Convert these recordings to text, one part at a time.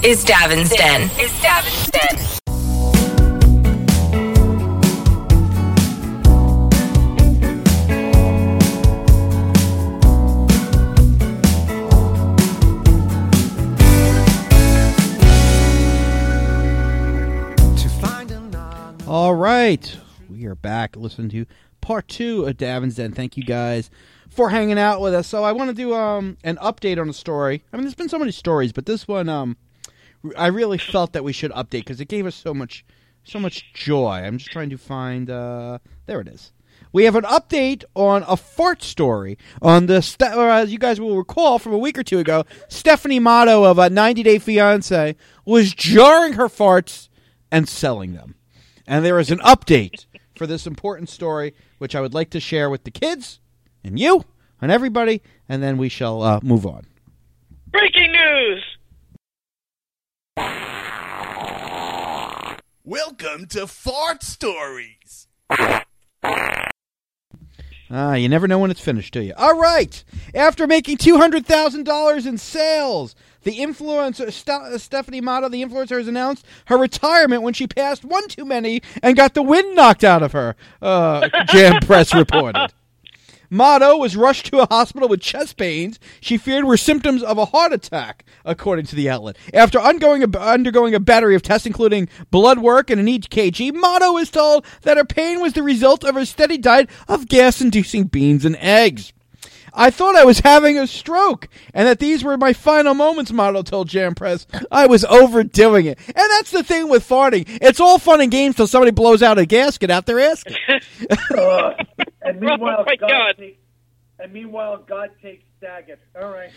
is Davin's Den. All right, we are back listening to part 2 of Davin's Den. Thank you guys for hanging out with us. So I want to do an update on a story. I mean, there's been so many stories, but this one, I really felt that we should update because it gave us so much joy. I'm just trying to find. There it is. We have an update on a fart story on the. As you guys will recall from a week or two ago, Stephanie Matto of 90 Day Fiancé was jarring her farts and selling them. And there is an update for this important story, which I would like to share with the kids and you and everybody, and then we shall move on. Breaking news! Welcome to Fart Stories. You never know when it's finished, do you? All right. After making $200,000 in sales, the influencer, Stephanie Matto, the influencer, has announced her retirement when she passed one too many and got the wind knocked out of her, Jam Press reported. Matto was rushed to a hospital with chest pains she feared were symptoms of a heart attack, according to the outlet. After undergoing a battery of tests, including blood work and an EKG, Matto is told that her pain was the result of her steady diet of gas-inducing beans and eggs. I thought I was having a stroke, and that these were my final moments, Matto told Jam Press. I was overdoing it. And that's the thing with farting. It's all fun and games till somebody blows out a gasket out their ass. And meanwhile, oh meanwhile, God takes Daggett. All right.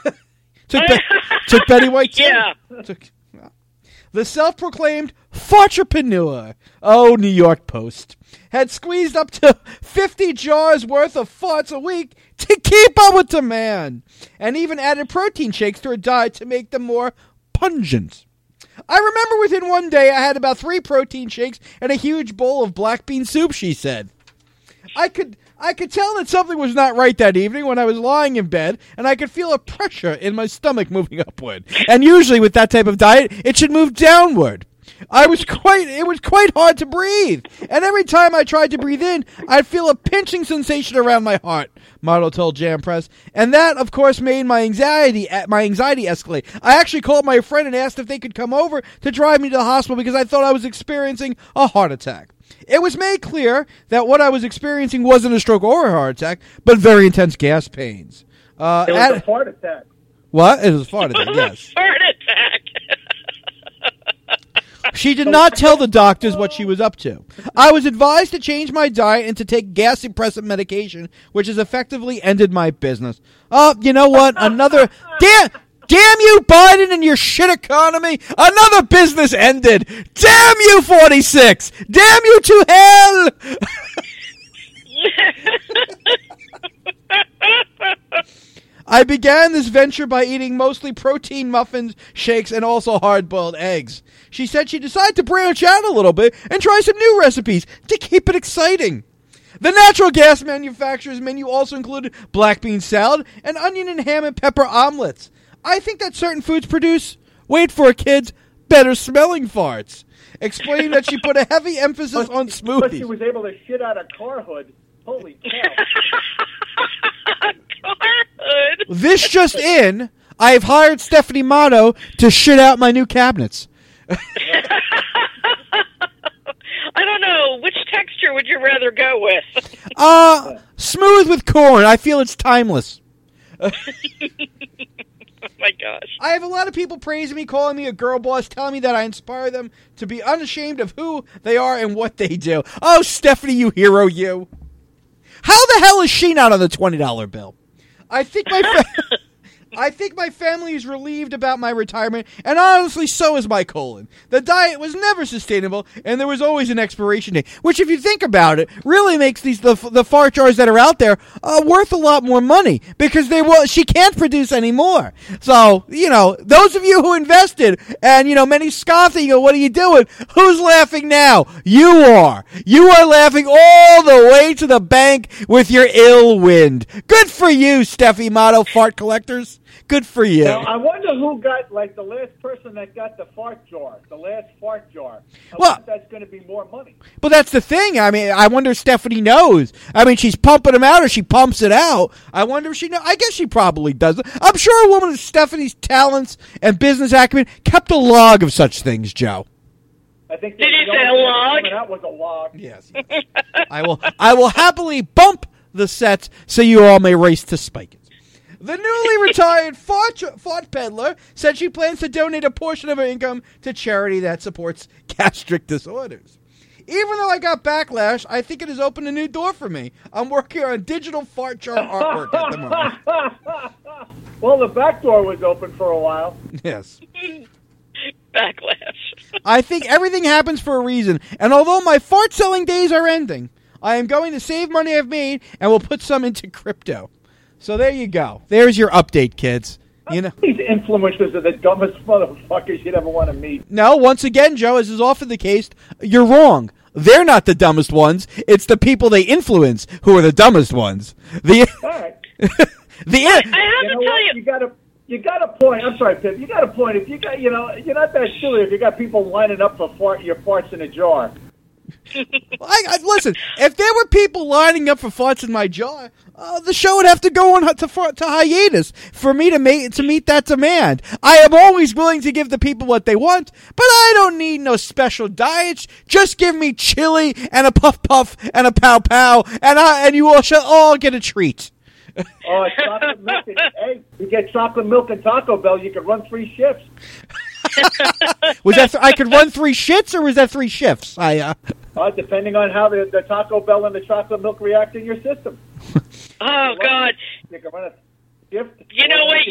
Took Betty White too. Yeah. The self-proclaimed fartrepreneur, New York Post, had squeezed up to 50 jars worth of farts a week to keep up with demand, and even added protein shakes to her diet to make them more pungent. I remember within one day I had about 3 protein shakes and a huge bowl of black bean soup, she said. I could tell that something was not right that evening when I was lying in bed, and I could feel a pressure in my stomach moving upward. And usually with that type of diet, it should move downward. It was quite hard to breathe, and every time I tried to breathe in, I'd feel a pinching sensation around my heart, Matto told Jam Press, and that, of course, made my anxiety escalate. I actually called my friend and asked if they could come over to drive me to the hospital because I thought I was experiencing a heart attack. It was made clear that what I was experiencing wasn't a stroke or a heart attack, but very intense gas pains. It was a fart attack. What? It was a fart attack, yes. Heart attack! She did not tell the doctors what she was up to. I was advised to change my diet and to take gas suppressant medication, which has effectively ended my business. You know what? Another... Damn you, Biden, and your shit economy! Another business ended! Damn you, 46! Damn you to hell! I began this venture by eating mostly protein muffins, shakes, and also hard-boiled eggs. She said she decided to branch out a little bit and try some new recipes to keep it exciting. The natural gas manufacturer's menu also included black bean salad and onion and ham and pepper omelets. I think that certain foods produce, wait for it, kids, better-smelling farts. Explaining that she put a heavy emphasis on smoothies. But she was able to shit out a car hood. Holy cow. Car hood. This just in, I've hired Stephanie Matto to shit out my new cabinets. I don't know. Which texture would you rather go with? Smooth with corn. I feel it's timeless. Oh, my gosh. I have a lot of people praising me, calling me a girl boss, telling me that I inspire them to be unashamed of who they are and what they do. Oh, Stephanie, you hero, you. How the hell is she not on the $20 bill? I think my family is relieved about my retirement, and honestly, so is my colon. The diet was never sustainable, and there was always an expiration date, which, if you think about it, really makes the fart jars that are out there worth a lot more money, because she can't produce any more. So, those of you who invested, and, many scoffing, what are you doing? Who's laughing now? You are. You are laughing all the way to the bank with your ill wind. Good for you, Steffi Matto, fart collectors. Good for you. Now, I wonder who got, like, the last person that got the fart jar, the last fart jar. I Well- wonder if that's going to be more money. But that's the thing. I mean, I wonder if Stephanie knows. I mean, she's pumping them out or she pumps it out. I wonder if she knows. I guess she probably does. I'm sure a woman of Stephanie's talents and business acumen kept a log of such things, Joe. I think Did you the say a only thing log? coming out was a log. Yes. I will happily bump the sets so you all may race to spike it. The newly retired fart peddler said she plans to donate a portion of her income to charity that supports gastric disorders. Even though I got backlash, I think it has opened a new door for me. I'm working on digital fart jar artwork at the moment. Well, the back door was open for a while. Yes. Backlash. I think everything happens for a reason, and although my fart selling days are ending, I am going to save money I've made and will put some into crypto. So there you go. There's your update, kids. You know. These influencers are the dumbest motherfuckers you'd ever want to meet. No, once again, Joe, as is often the case, you're wrong. They're not the dumbest ones. It's the people they influence who are the dumbest ones. All right. I have to tell you. You got a point. I'm sorry, Pip. You got a point. If you got, you're not that silly if you got people lining up for your farts in a jar. Listen, if there were people lining up for farts in my jar, the show would have to go on to hiatus for me to meet that demand. I am always willing to give the people what they want, but I don't need no special diets. Just give me chili and a puff puff and a pow pow, and you all shall all get a treat. Oh, chocolate milk. Hey, you get chocolate milk and Taco Bell, you can run 3 shifts. Was that I could run 3 shits, or was that 3 shifts? Depending on how the Taco Bell and the chocolate milk react in your system. Oh, God. You can run a shift. You know what?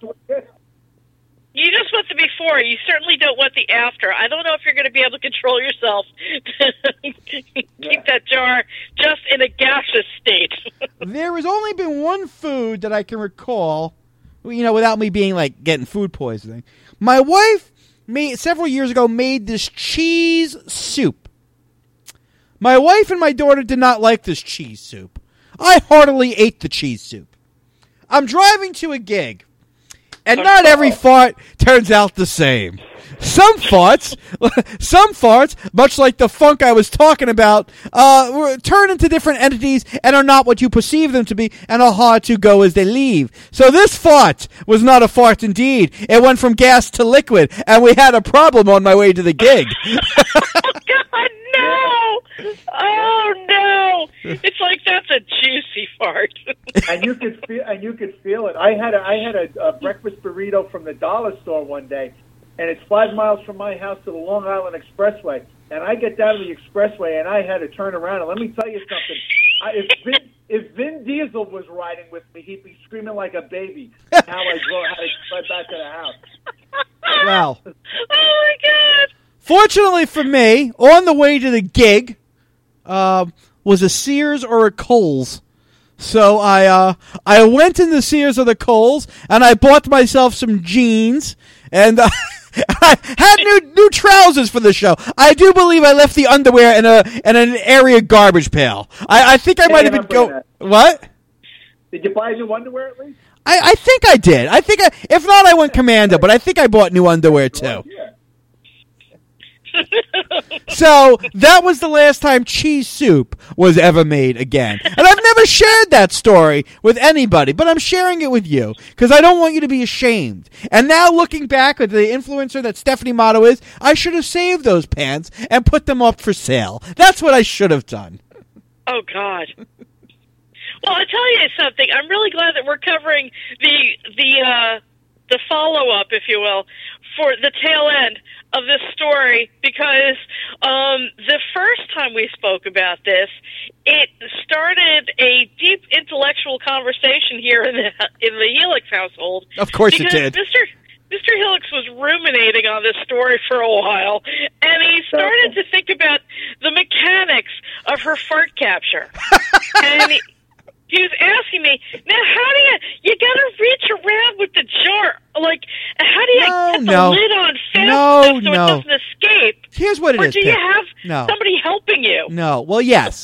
You just want the before. You certainly don't want the after. I don't know if you're going to be able to control yourself. Keep that jar just in a gaseous state. There has only been one food that I can recall, without me being like getting food poisoning. My wife several years ago made this cheese soup. My wife and my daughter did not like this cheese soup. I heartily ate the cheese soup. I'm driving to a gig, and not every fart turns out the same. Some farts, much like the funk I was talking about, turn into different entities and are not what you perceive them to be and are hard to go as they leave. So this fart was not a fart indeed. It went from gas to liquid, and we had a problem on my way to the gig. Oh, God, no! Oh, no! It's like that's a juicy fart. And you could feel it. I had a breakfast burrito from the dollar store one day, and it's 5 miles from my house to the Long Island Expressway. And I get down to the expressway, and I had to turn around. And let me tell you something. If Vin Diesel was riding with me, he'd be screaming like a baby how I drive back to the house. Wow. Oh, my God. Fortunately for me, on the way to the gig was a Sears or a Kohl's. So I went in the Sears or the Kohl's, and I bought myself some jeans, and I had new trousers for the show. I do believe I left the underwear in an area garbage pail. I think I might have been What? Did you buy new underwear at least? I think I did. If not, I went commando, but I think I bought new underwear too. Yeah. So that was the last time cheese soup was ever made again. And I've never shared that story with anybody, but I'm sharing it with you because I don't want you to be ashamed. And now looking back at the influencer that Stephanie Motto is, I should have saved those pants and put them up for sale. That's what I should have done. Oh, God. Well, I'll tell you something. I'm really glad that we're covering the follow-up, if you will, for the tail end of this story, because the first time we spoke about this, it started a deep intellectual conversation here in the Helix household. Of course it did. Mr. Helix was ruminating on this story for a while, and he started to think about the mechanics of her fart capture. And he was asking me, now how do you gotta reach around with the jar, like, how do you get the lid on fast enough so it doesn't escape? Here's what it is, Or do you Pip. have somebody helping you? No. Well, yes.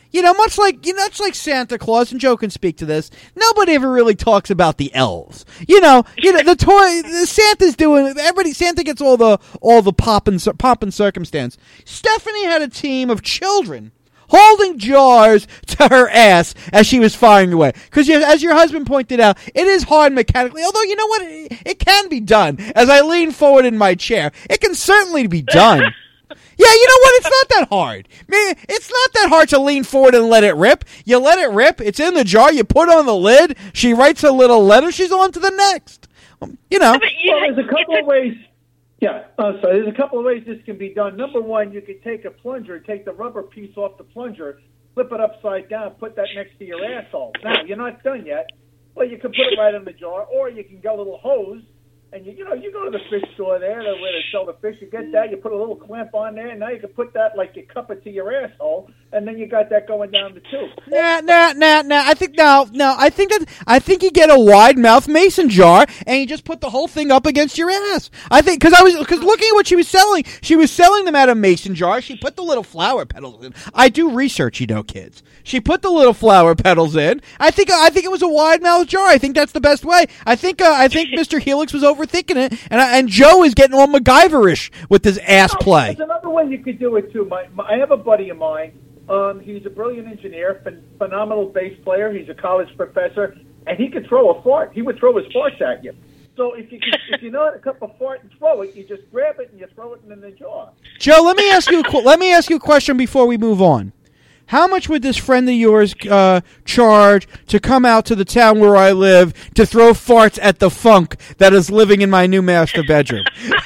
much like Santa Claus, and Joe can speak to this, nobody ever really talks about the elves. The Santa's doing, Santa gets all the pomp and circumstance. Stephanie had a team of children holding jars to her ass as she was firing away. Because as your husband pointed out, it is hard mechanically, although you know what? It can be done. As I lean forward in my chair, it can certainly be done. Yeah, you know what? It's not that hard. Man, it's not that hard to lean forward and let it rip. You let it rip. It's in the jar. You put on the lid. She writes a little letter. She's on to the next. Well, there's a couple of ways. Yeah, there's a couple of ways this can be done. Number one, you can take a plunger, take the rubber piece off the plunger, flip it upside down, put that next to your asshole. Now, you're not done yet. Well, you can put it right in the jar, or you can get a little hose, and you go to the fish store there where they sell the fish. You get that, you put a little clamp on there, and now you can put that like you cup it to your asshole, and then you got that going down the tube. Nah. I think you get a wide mouth mason jar and you just put the whole thing up against your ass. I think because looking at what she was selling them out of mason jars. She put the little flower petals in. I do research, kids. She put the little flower petals in. I think it was a wide mouth jar. I think that's the best way. I think Mr. Helix was overthinking it, and Joe is getting all MacGyverish with his ass play. There's another way you could do it too. I have a buddy of mine. He's a brilliant engineer, phenomenal bass player. He's a college professor, and he could throw a fart. He would throw his farts at you. So if you know how to cup a fart and throw it, you just grab it and you throw it in the jar. Joe, let me ask you a question before we move on. How much would this friend of yours charge to come out to the town where I live to throw farts at the funk that is living in my new master bedroom?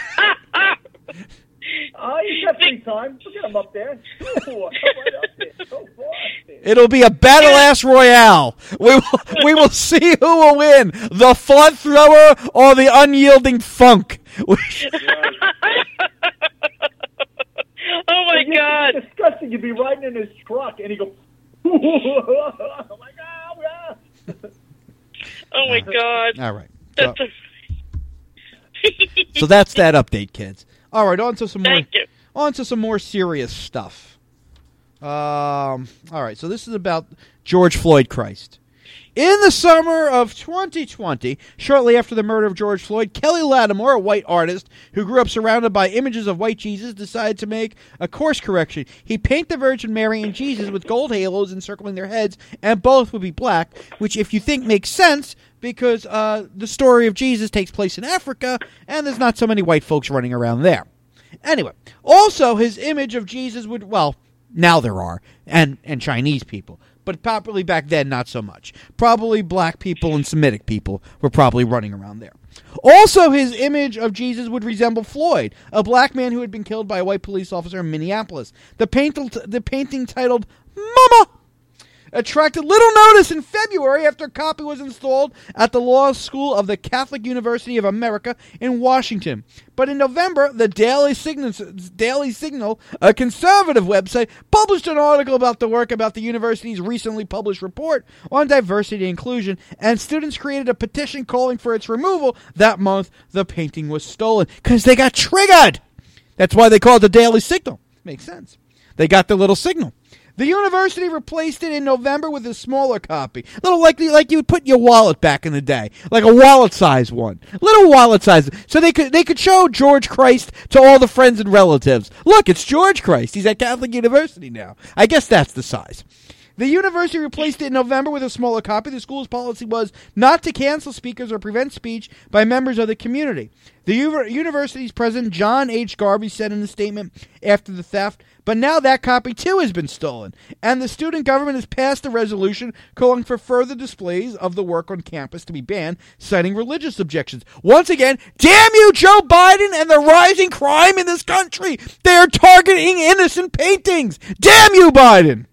He's got free time. We'll get him up there. Go right up there. Go far up there. It'll be a battle ass royale. We will see who will win, the fart thrower or the unyielding funk. Oh my God! It's disgusting. You'd be riding in his truck, and he go. Oh my God! Oh my God! All right. So that's that update, kids. All right, on to some more serious stuff. All right, so this is about George Floyd Christ. In the summer of 2020, shortly after the murder of George Floyd, Kelly Lattimore, a white artist who grew up surrounded by images of white Jesus, decided to make a course correction. He painted the Virgin Mary and Jesus with gold halos encircling their heads, and both would be black, which, if you think, makes sense because the story of Jesus takes place in Africa, and there's not so many white folks running around there. Anyway, also his image of Jesus would, well, now there are, and Chinese people. But probably back then, not so much. Probably black people and Semitic people were probably running around there. Also, his image of Jesus would resemble Floyd, a black man who had been killed by a white police officer in Minneapolis. The painting titled Mama attracted little notice in February after a copy was installed at the law school of the Catholic University of America in Washington. But in November, the Daily Signal, a conservative website, published an article about the work about the university's recently published report on diversity and inclusion, and students created a petition calling for its removal. That month, the painting was stolen because they got triggered. That's why they call it the Daily Signal. Makes sense. They got the little signal. The university replaced it in November with a smaller copy. Little like you would put in your wallet back in the day. Like a wallet-size one. Little wallet-size. So they could show George Christ to all the friends and relatives. Look, it's George Christ. He's at Catholic University now. I guess that's the size. The university replaced it in November with a smaller copy. The school's policy was not to cancel speakers or prevent speech by members of the community. The university's president, John H. Garvey, said in a statement after the theft, but now that copy too has been stolen, and the student government has passed a resolution calling for further displays of the work on campus to be banned, citing religious objections. Once again, damn you, Joe Biden and the rising crime in this country! They are targeting innocent paintings! Damn you, Biden!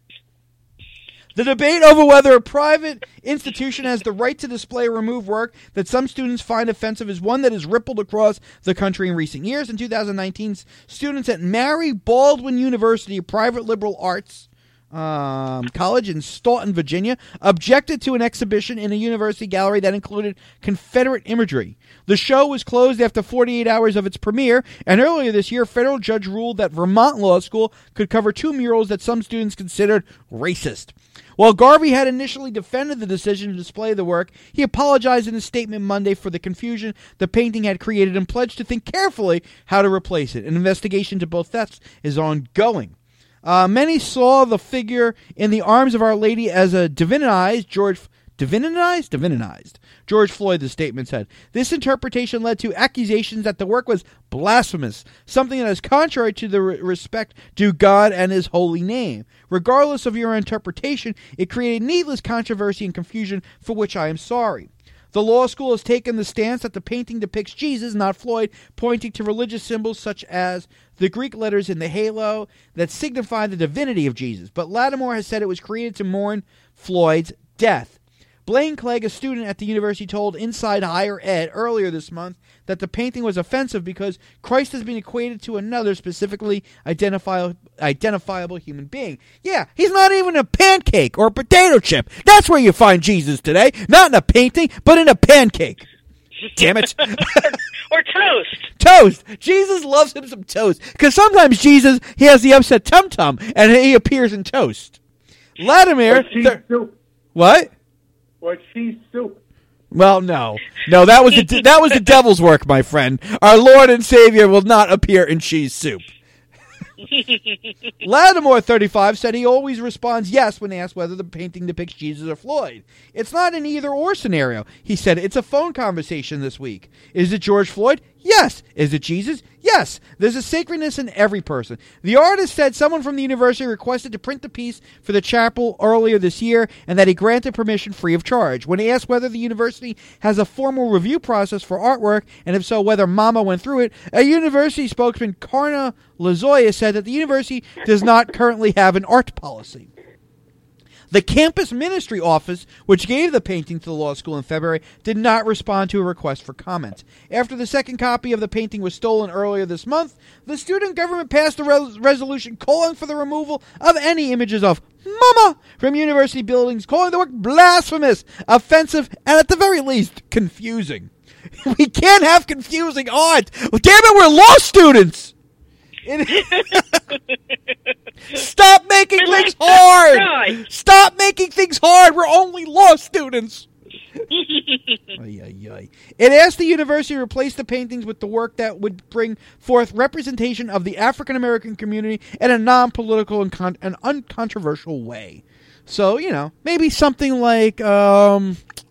The debate over whether a private institution has the right to display or remove work that some students find offensive is one that has rippled across the country in recent years. In 2019, students at Mary Baldwin University, a private liberal arts College in Staunton, Virginia, objected to an exhibition in a university gallery that included Confederate imagery. The show was closed after 48 hours of its premiere, and earlier this year, a federal judge ruled that Vermont Law School could cover 2 murals that some students considered racist. While Garvey had initially defended the decision to display the work, he apologized in a statement Monday for the confusion the painting had created and pledged to think carefully how to replace it. An investigation into both thefts is ongoing. Many saw the figure in the arms of Our Lady as a divinized George Floyd, the statement said. This interpretation led to accusations that the work was blasphemous, something that is contrary to the respect due God and his holy name. Regardless of your interpretation, it created needless controversy and confusion, for which I am sorry. The law school has taken the stance that the painting depicts Jesus, not Floyd, pointing to religious symbols such as the Greek letters in the halo that signify the divinity of Jesus. But Lattimore has said it was created to mourn Floyd's death. Blaine Clegg, a student at the university, told Inside Higher Ed earlier this month that the painting was offensive because Christ has been equated to another specifically identifiable human being. Yeah, he's not even a pancake or a potato chip. That's where you find Jesus today. Not in a painting, but in a pancake. Damn it. Or toast. Toast. Jesus loves him some toast. Because sometimes Jesus, he has the upset tum-tum, and he appears in toast. Latimer... What? Or cheese soup. Well, no, that was the devil's work, my friend. Our Lord and Savior will not appear in cheese soup. Lattimore, 35, said he always responds yes when asked whether the painting depicts Jesus or Floyd. It's not an either-or scenario. He said it's a phone conversation this week. Is it George Floyd? Yes. Is it Jesus? Yes. There's a sacredness in every person. The artist said someone from the university requested to print the piece for the chapel earlier this year and that he granted permission free of charge. When asked whether the university has a formal review process for artwork, and if so, whether Mama went through it, a university spokesman, Karna Lazoya, said that the university does not currently have an art policy. The campus ministry office, which gave the painting to the law school in February, did not respond to a request for comment. After the second copy of the painting was stolen earlier this month, the student government passed a resolution calling for the removal of any images of Mama from university buildings, calling the work blasphemous, offensive, and at the very least, confusing. We can't have confusing art. Well, damn it, we're law students. Stop making things hard. Stop making things hard. We're only law students. It asked the university to replace the paintings with the work that would bring forth representation of the African American community in a non-political and uncontroversial way. So, maybe something like, I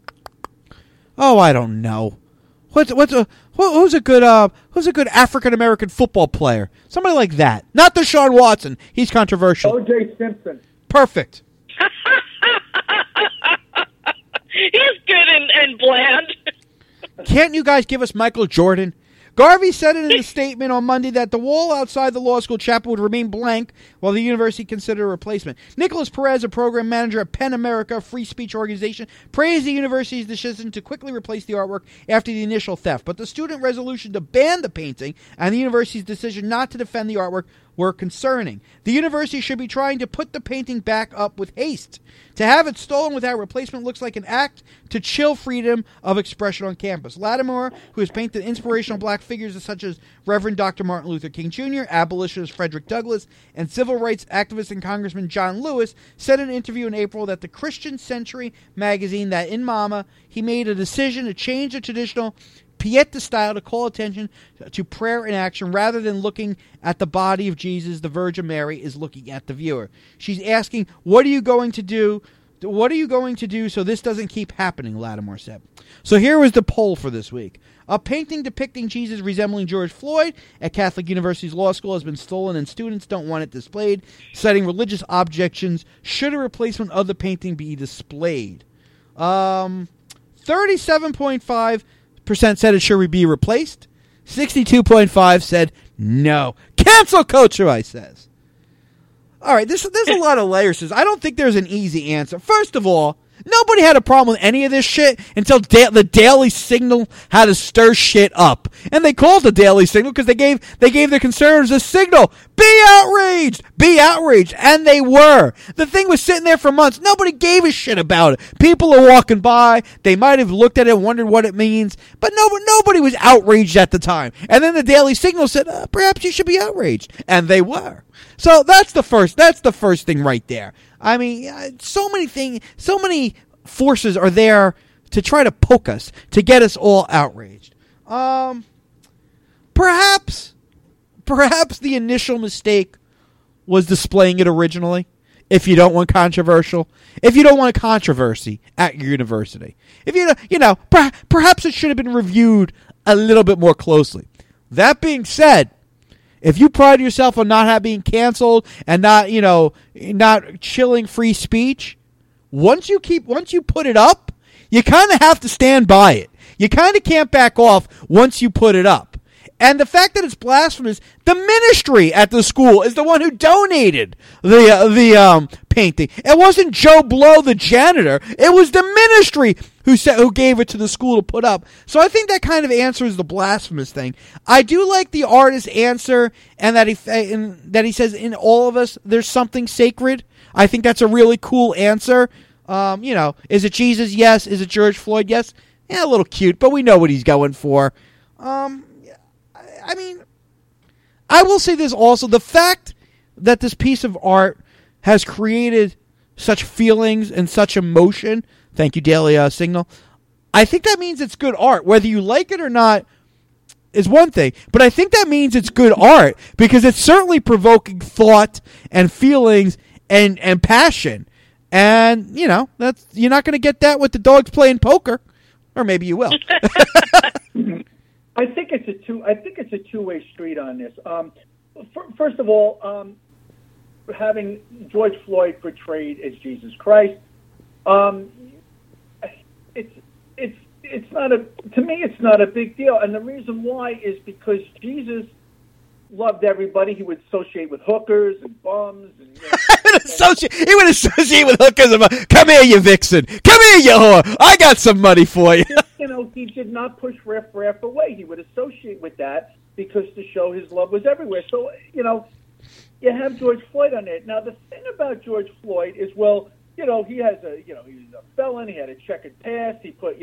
don't know. Who's a good African American football player? Somebody like that. Not Deshaun Watson. He's controversial. O.J. Simpson. Perfect. He's good and bland. Can't you guys give us Michael Jordan? Garvey said in a statement on Monday that the wall outside the law school chapel would remain blank while the university considered a replacement. Nicholas Perez, a program manager at PEN America, a free speech organization, praised the university's decision to quickly replace the artwork after the initial theft. But the student resolution to ban the painting and the university's decision not to defend the artwork were concerning. The university should be trying to put the painting back up with haste. To have it stolen without replacement looks like an act to chill freedom of expression on campus. Lattimore, who has painted inspirational black figures such as Reverend Dr. Martin Luther King Jr., abolitionist Frederick Douglass, and civil rights activist and Congressman John Lewis, said in an interview in April that the Christian Century magazine that in Mama, he made a decision to change the traditional Pieta style to call attention to prayer and action rather than looking at the body of Jesus. The Virgin Mary is looking at the viewer. She's asking, what are you going to do? What are you going to do so this doesn't keep happening, Lattimore said. So here was the poll for this week. A painting depicting Jesus resembling George Floyd at Catholic University's law school has been stolen and students don't want it displayed, citing religious objections. Should a replacement of the painting be displayed? 37.5% said it should be replaced. 62.5% said no. Cancel culture, I says. All right, there's a lot of layers. I don't think there's an easy answer. First of all, Nobody had a problem with any of this shit until the Daily Signal had to stir shit up. And they called the Daily Signal because they gave the conservatives a signal. Be outraged! Be outraged! And they were. The thing was sitting there for months. Nobody gave a shit about it. People are walking by. They might have looked at it and wondered what it means. But nobody was outraged at the time. And then the Daily Signal said, perhaps you should be outraged. And they were. So that's the first thing right there. I mean, so many forces are there to try to poke us, to get us all outraged. Perhaps the initial mistake was displaying it originally. If you don't want controversial, if you don't want a controversy at your university, if perhaps it should have been reviewed a little bit more closely. That being said, if you pride yourself on not being canceled and not chilling free speech, once you put it up, you kind of have to stand by it. You kind of can't back off once you put it up. And the fact that it's blasphemous, the ministry at the school is the one who donated the painting. It wasn't Joe Blow, the janitor. It was the ministry who gave it to the school to put up. So I think that kind of answers the blasphemous thing. I do like the artist's answer and that he says in all of us there's something sacred. I think that's a really cool answer. Is it Jesus? Yes. Is it George Floyd? Yes. Yeah, a little cute, but we know what he's going for. I mean, I will say this also. The fact that this piece of art has created such feelings and such emotion, thank you, Daily Signal, I think that means it's good art. Whether you like it or not is one thing, but I think that means it's good art because it's certainly provoking thought and feelings and passion. And, that's you're not going to get that with the dogs playing poker. Or maybe you will. I think it's a two-way street on this. First of all, having George Floyd portrayed as Jesus Christ, it's not a big deal, and the reason why is because Jesus loved everybody. He would associate with hookers and bums. And, he would associate with hookers and bums. Come here, you vixen. Come here, you whore. I got some money for you. He did not push riff-raff away. He would associate with that because to show his love was everywhere. So, you have George Floyd on it. Now, the thing about George Floyd is, he has he's a felon. He had a checkered past. He put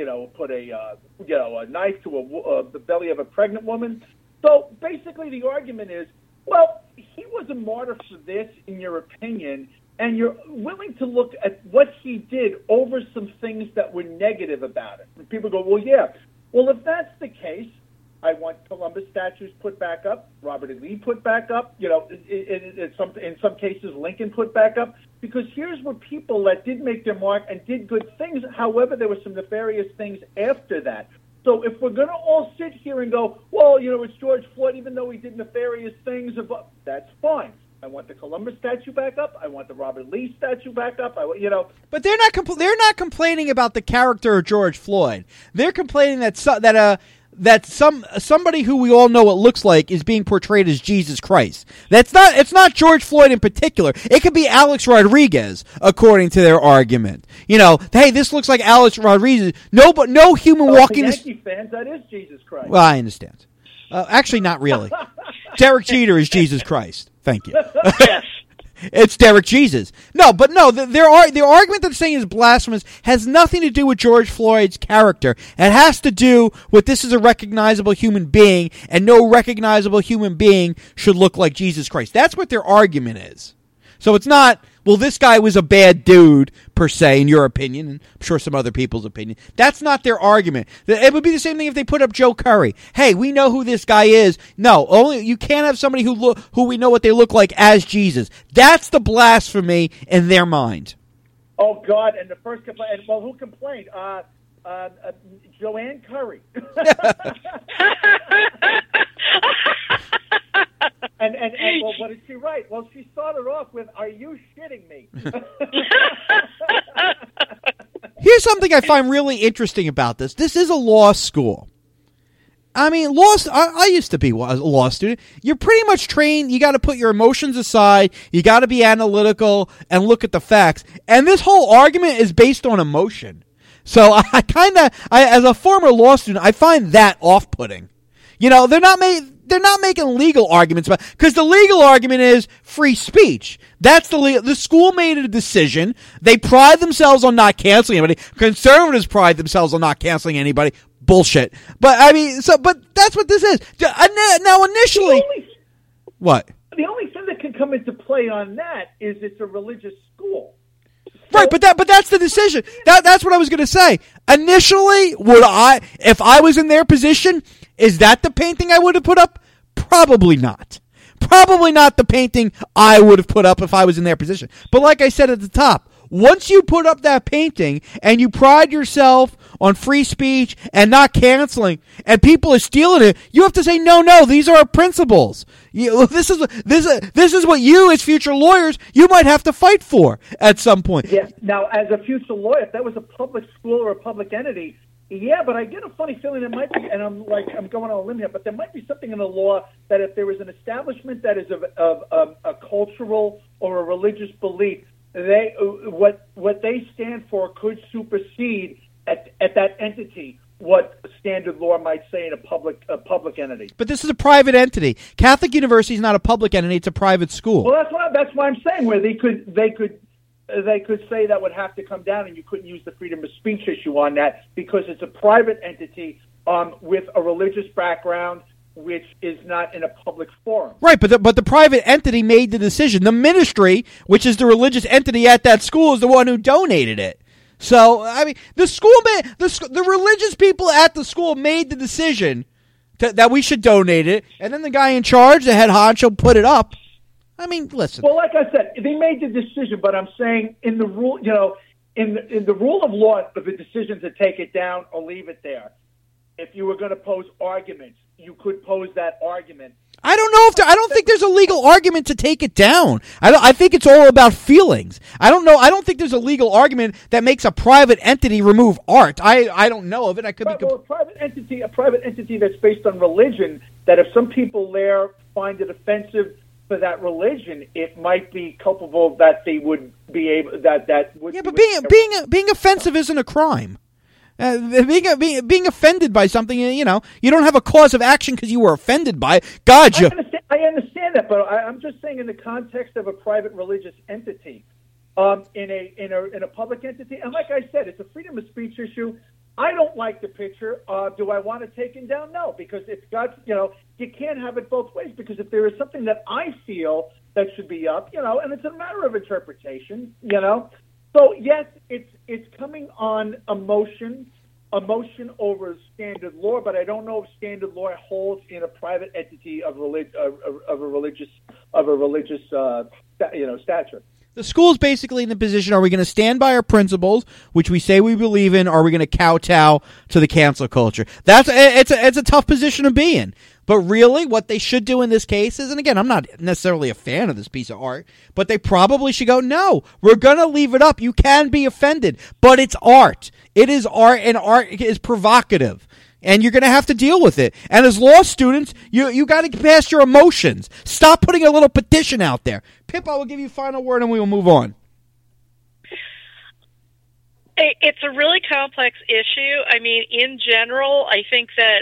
a knife to the belly of a pregnant woman. So basically the argument is, he was a martyr for this, in your opinion, and you're willing to look at what he did over some things that were negative about it. And people go, well, yeah. Well, if that's the case, I want Columbus statues put back up, Robert E. Lee put back up, in some cases Lincoln put back up, because here's where people that did make their mark and did good things. However, there were some nefarious things after that. So if we're going to all sit here and go, it's George Floyd, even though he did nefarious things, that's fine. I want the Columbus statue back up. I want the Robert Lee statue back up. But they're not complaining about the character of George Floyd. They're complaining that somebody who we all know what looks like is being portrayed as Jesus Christ. It's not George Floyd in particular. It could be Alex Rodriguez, according to their argument. Hey, this looks like Alex Rodriguez. No human walking. Yankee fans, that is Jesus Christ. Well, I understand. Actually, not really. Derek Jeter is Jesus Christ. Thank you. Yes. It's Derek Jesus. No, the argument that they're saying is blasphemous has nothing to do with George Floyd's character. It has to do with this is a recognizable human being, and no recognizable human being should look like Jesus Christ. That's what their argument is. So it's not, this guy was a bad dude, per se, in your opinion, and I'm sure some other people's opinion. That's not their argument. It would be the same thing if they put up Joe Curry. Hey, we know who this guy is. No, you can't have somebody who we know what they look like as Jesus. That's the blasphemy in their mind. Oh, God, and the first complaint, who complained? Joanne Curry. And what did she write? Well, she started off with, "Are you shitting me?" Here's something I find really interesting about this. This is a law school. I mean, I used to be a law student. You're pretty much trained. You got to put your emotions aside. You got to be analytical and look at the facts. And this whole argument is based on emotion. So I as a former law student, I find that off-putting. You know, they're not making legal arguments, because the legal argument is free speech. That's the school made a decision. They pride themselves on not canceling anybody. Conservatives pride themselves on not canceling anybody. Bullshit. But I mean, but that's what this is. Now, initially, what? The only thing that can come into play on that is it's a religious school. Right, but that's the decision. That's what I was going to say. Initially, if I was in their position, is that the painting I would have put up? Probably not. Probably not the painting I would have put up if I was in their position. But like I said at the top, once you put up that painting and you pride yourself on free speech and not canceling, and people are stealing it, you have to say, no, these are our principles. This is what you, as future lawyers, you might have to fight for at some point. Yes. Now, as a future lawyer, if that was a public school or a public entity, yeah, but I get a funny feeling there might be, and I'm going on a limb here, but there might be something in the law that if there is an establishment that is of a cultural or a religious belief, what they stand for could supersede at that entity what standard law might say in a public entity. But this is a private entity. Catholic University is not a public entity; it's a private school. Well, that's why I'm saying where they could say that would have to come down, and you couldn't use the freedom of speech issue on that because it's a private entity with a religious background, which is not in a public forum. Right, but the private entity made the decision. The ministry, which is the religious entity at that school, is the one who donated it. So, I mean, the religious people at the school made the decision that we should donate it, and then the guy in charge, the head honcho, put it up. I mean, listen. Well, like I said, they made the decision, but I'm saying in the rule, in the rule of law, for the decision to take it down or leave it there, if you were going to pose arguments, you could pose that argument. I don't know I don't think there's a legal argument to take it down. I think it's all about feelings. I don't think there's a legal argument that makes a private entity remove art. I don't know of it. I could be. Well, a private entity that's based on religion. That if some people there find it offensive for that religion, it might be culpable that they would be able that would. Yeah, but being offensive isn't a crime. Being offended by something, you don't have a cause of action because you were offended by it. God, I understand that, but I'm just saying in the context of a private religious entity, in a public entity, and like I said, it's a freedom of speech issue. I don't like the picture. Do I want to take it down? No, because it's got, you can't have it both ways. Because if there is something that I feel that should be up, and it's a matter of interpretation, So yes, it's coming on emotion over standard law, but I don't know if standard law holds in a private entity of a religious stature. The school's basically in the position: are we going to stand by our principles, which we say we believe in, or are we going to kowtow to the cancel culture? It's a tough position to be in. But really, what they should do in this case is, and again, I'm not necessarily a fan of this piece of art, but they probably should go, no, we're going to leave it up. You can be offended, but it's art. It is art, and art is provocative. And you're going to have to deal with it. And as law students, you got to get past your emotions. Stop putting a little petition out there. Pip, I will give you final word, and we will move on. It's a really complex issue. I mean, in general, I think that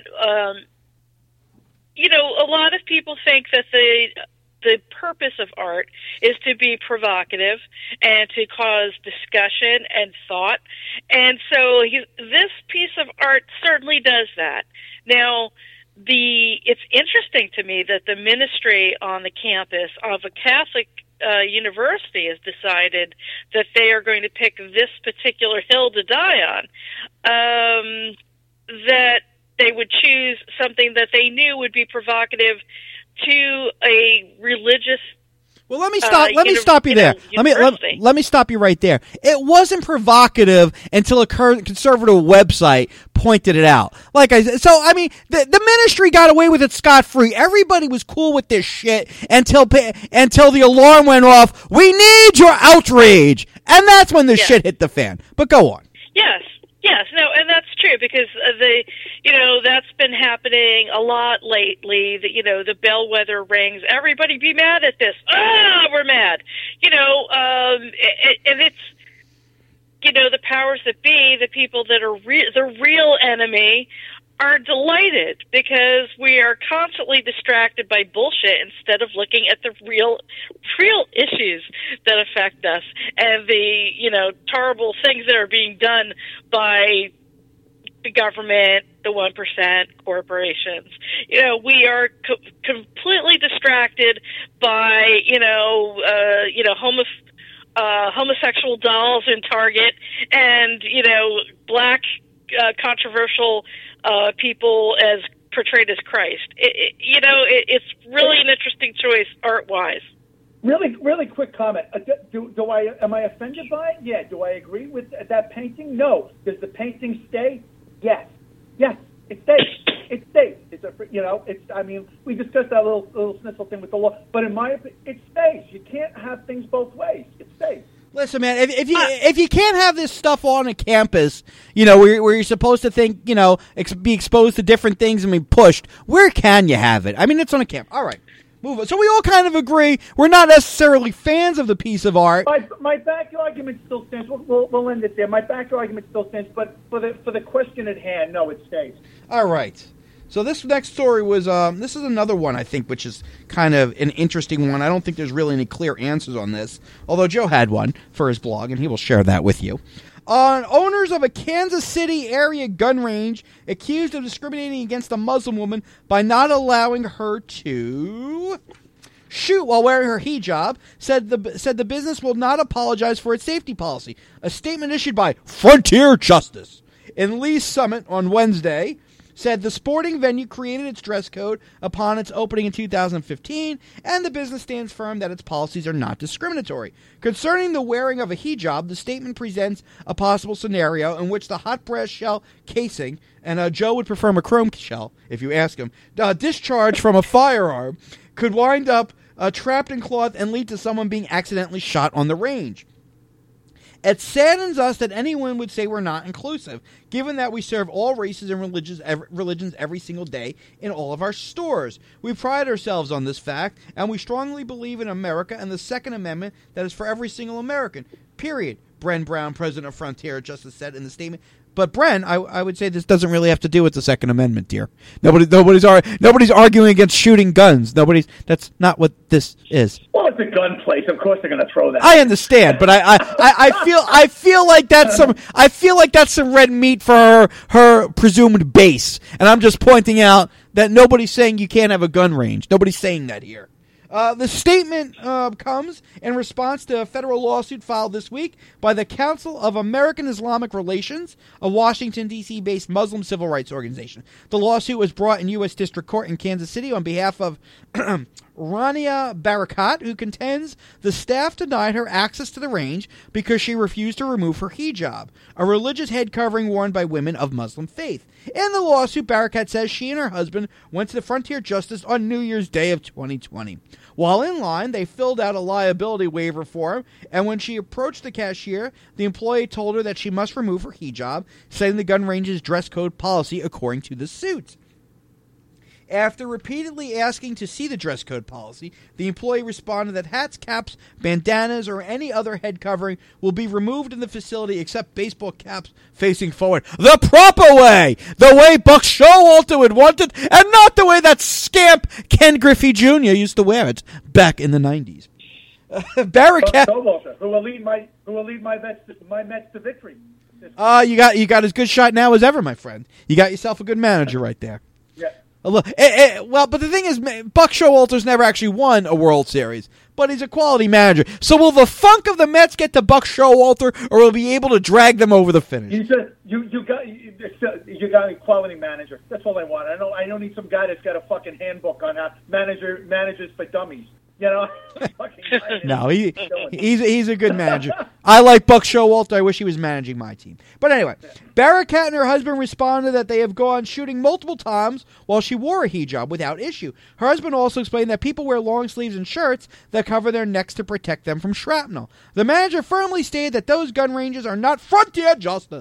a lot of people think that the purpose of art is to be provocative and to cause discussion and thought. And so this piece of art certainly does that. Now, it's interesting to me that the ministry on the campus of a Catholic university has decided that they are going to pick this particular hill to die on. That they would choose something that they knew would be provocative to a religious. Well, let me stop you there. Let me stop you right there. It wasn't provocative until a conservative website pointed it out. Like I said, so I mean, the ministry got away with it scot-free. Everybody was cool with this shit until the alarm went off. We need your outrage, and that's when the shit hit the fan. But go on. Yes. Yes, no, and that's true because that's been happening a lot lately. The bellwether rings. Everybody be mad at this. We're mad. And it's the powers that be, the people that are the real enemy, are delighted because we are constantly distracted by bullshit instead of looking at the real issues that affect us and the terrible things that are being done by the government, the 1%, corporations. We are completely distracted by homosexual dolls in Target and black controversial people as portrayed as Christ. It's really an interesting choice art-wise. Really quick comment. Am I offended by it? Yeah. Do I agree with that painting? No. Does the painting stay? Yes. It stays. It stays. We discussed that little snitzel thing with the law, but in my opinion, it stays. You can't have things both ways. It stays. Listen, man, if you can't have this stuff on a campus, where you're supposed to think, be exposed to different things and be pushed, where can you have it? I mean, it's on a camp. All right, move on. So we all kind of agree we're not necessarily fans of the piece of art. My back argument still stands. We'll end it there. My back argument still stands, but for the question at hand, no, it stays. All right. So this next story was, this is another one, I think, which is kind of an interesting one. I don't think there's really any clear answers on this, although Joe had one for his blog, and he will share that with you. Owners of a Kansas City area gun range accused of discriminating against a Muslim woman by not allowing her to shoot while wearing her hijab said the business will not apologize for its safety policy. A statement issued by Frontier Justice in Lee's Summit on Wednesday said the sporting venue created its dress code upon its opening in 2015, and the business stands firm that its policies are not discriminatory. Concerning the wearing of a hijab, the statement presents a possible scenario in which the hot brass shell casing, and Joe would prefer a chrome shell, if you ask him, discharge from a firearm could wind up trapped in cloth and lead to someone being accidentally shot on the range. It saddens us that anyone would say we're not inclusive, given that we serve all races and religions every single day in all of our stores. We pride ourselves on this fact, and we strongly believe in America and the Second Amendment that is for every single American. Period. Bren Brown, president of Frontier Justice, said in the statement. But Bren, I would say this doesn't really have to do with the Second Amendment, dear. Nobody's arguing against shooting guns. That's not what this is. Well, it's a gun place. Of course, they're going to throw that. I understand, but I feel like that's some red meat for her presumed base, and I'm just pointing out that nobody's saying you can't have a gun range. Nobody's saying that here. The statement comes in response to a federal lawsuit filed this week by the Council of American Islamic Relations, a Washington, D.C.-based Muslim civil rights organization. The lawsuit was brought in U.S. District Court in Kansas City on behalf of Rania Barakat, who contends the staff denied her access to the range because she refused to remove her hijab, a religious head covering worn by women of Muslim faith. In the lawsuit, Barakat says she and her husband went to the Frontier Justice on New Year's Day of 2020. While in line, they filled out a liability waiver form, and when she approached the cashier, the employee told her that she must remove her hijab, citing the gun range's dress code policy according to the suit. After repeatedly asking to see the dress code policy, the employee responded that hats, caps, bandanas, or any other head covering will be removed in the facility except baseball caps facing forward. The proper way! The way Buck Showalter would want it, and not the way that scamp Ken Griffey Jr. used to wear it back in the 90s. Barakat, who will lead my Mets to victory. You got as good shot now as ever, my friend. You got yourself a good manager right there. Yeah. Well, but the thing is, Buck Showalter's never actually won a World Series, but he's a quality manager. So will the funk of the Mets get to Buck Showalter, or will he be able to drag them over the finish? You got a quality manager. That's all I want. I don't need some guy that's got a fucking handbook on how managers for dummies. You know, no, he's a good manager. I like Buck Showalter. I wish he was managing my team. But anyway, Barakat and her husband responded that they have gone shooting multiple times while she wore a hijab without issue. Her husband also explained that people wear long sleeves and shirts that cover their necks to protect them from shrapnel. The manager firmly stated that those gun ranges are not Frontier Justice,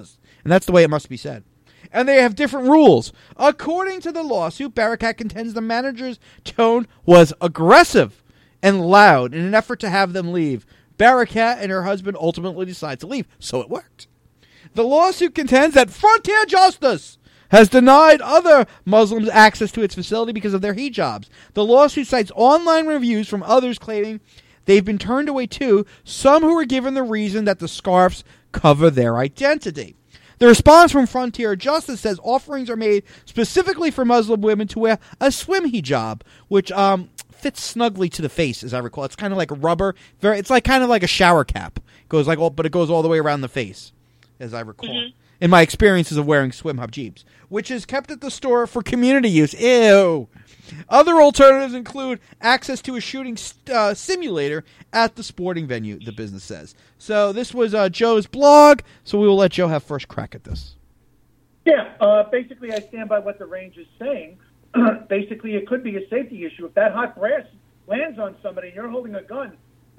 And that's the way it must be said. And they have different rules. According to the lawsuit, Barakat contends the manager's tone was aggressive and loud in an effort to have them leave. Barakat and her husband ultimately decide to leave, so it worked. The lawsuit contends that Frontier Justice has denied other Muslims access to its facility because of their hijabs. The lawsuit cites online reviews from others claiming they've been turned away too, some who were given the reason that the scarves cover their identity. The response from Frontier Justice says offerings are made specifically for Muslim women to wear a swim hijab, which fits snugly to the face, as I recall. It's kind of like a rubber. It's like kind of like a shower cap. But it goes all the way around the face, as I recall. Mm-hmm. In my experiences of wearing swim hijabs, which is kept at the store for community use. Ew. Other alternatives include access to a shooting simulator at the sporting venue, the business says. So this was Joe's blog, so we will let Joe have first crack at this. Yeah, basically I stand by what the range is saying. Basically, it could be a safety issue. If that hot brass lands on somebody and you're holding a gun,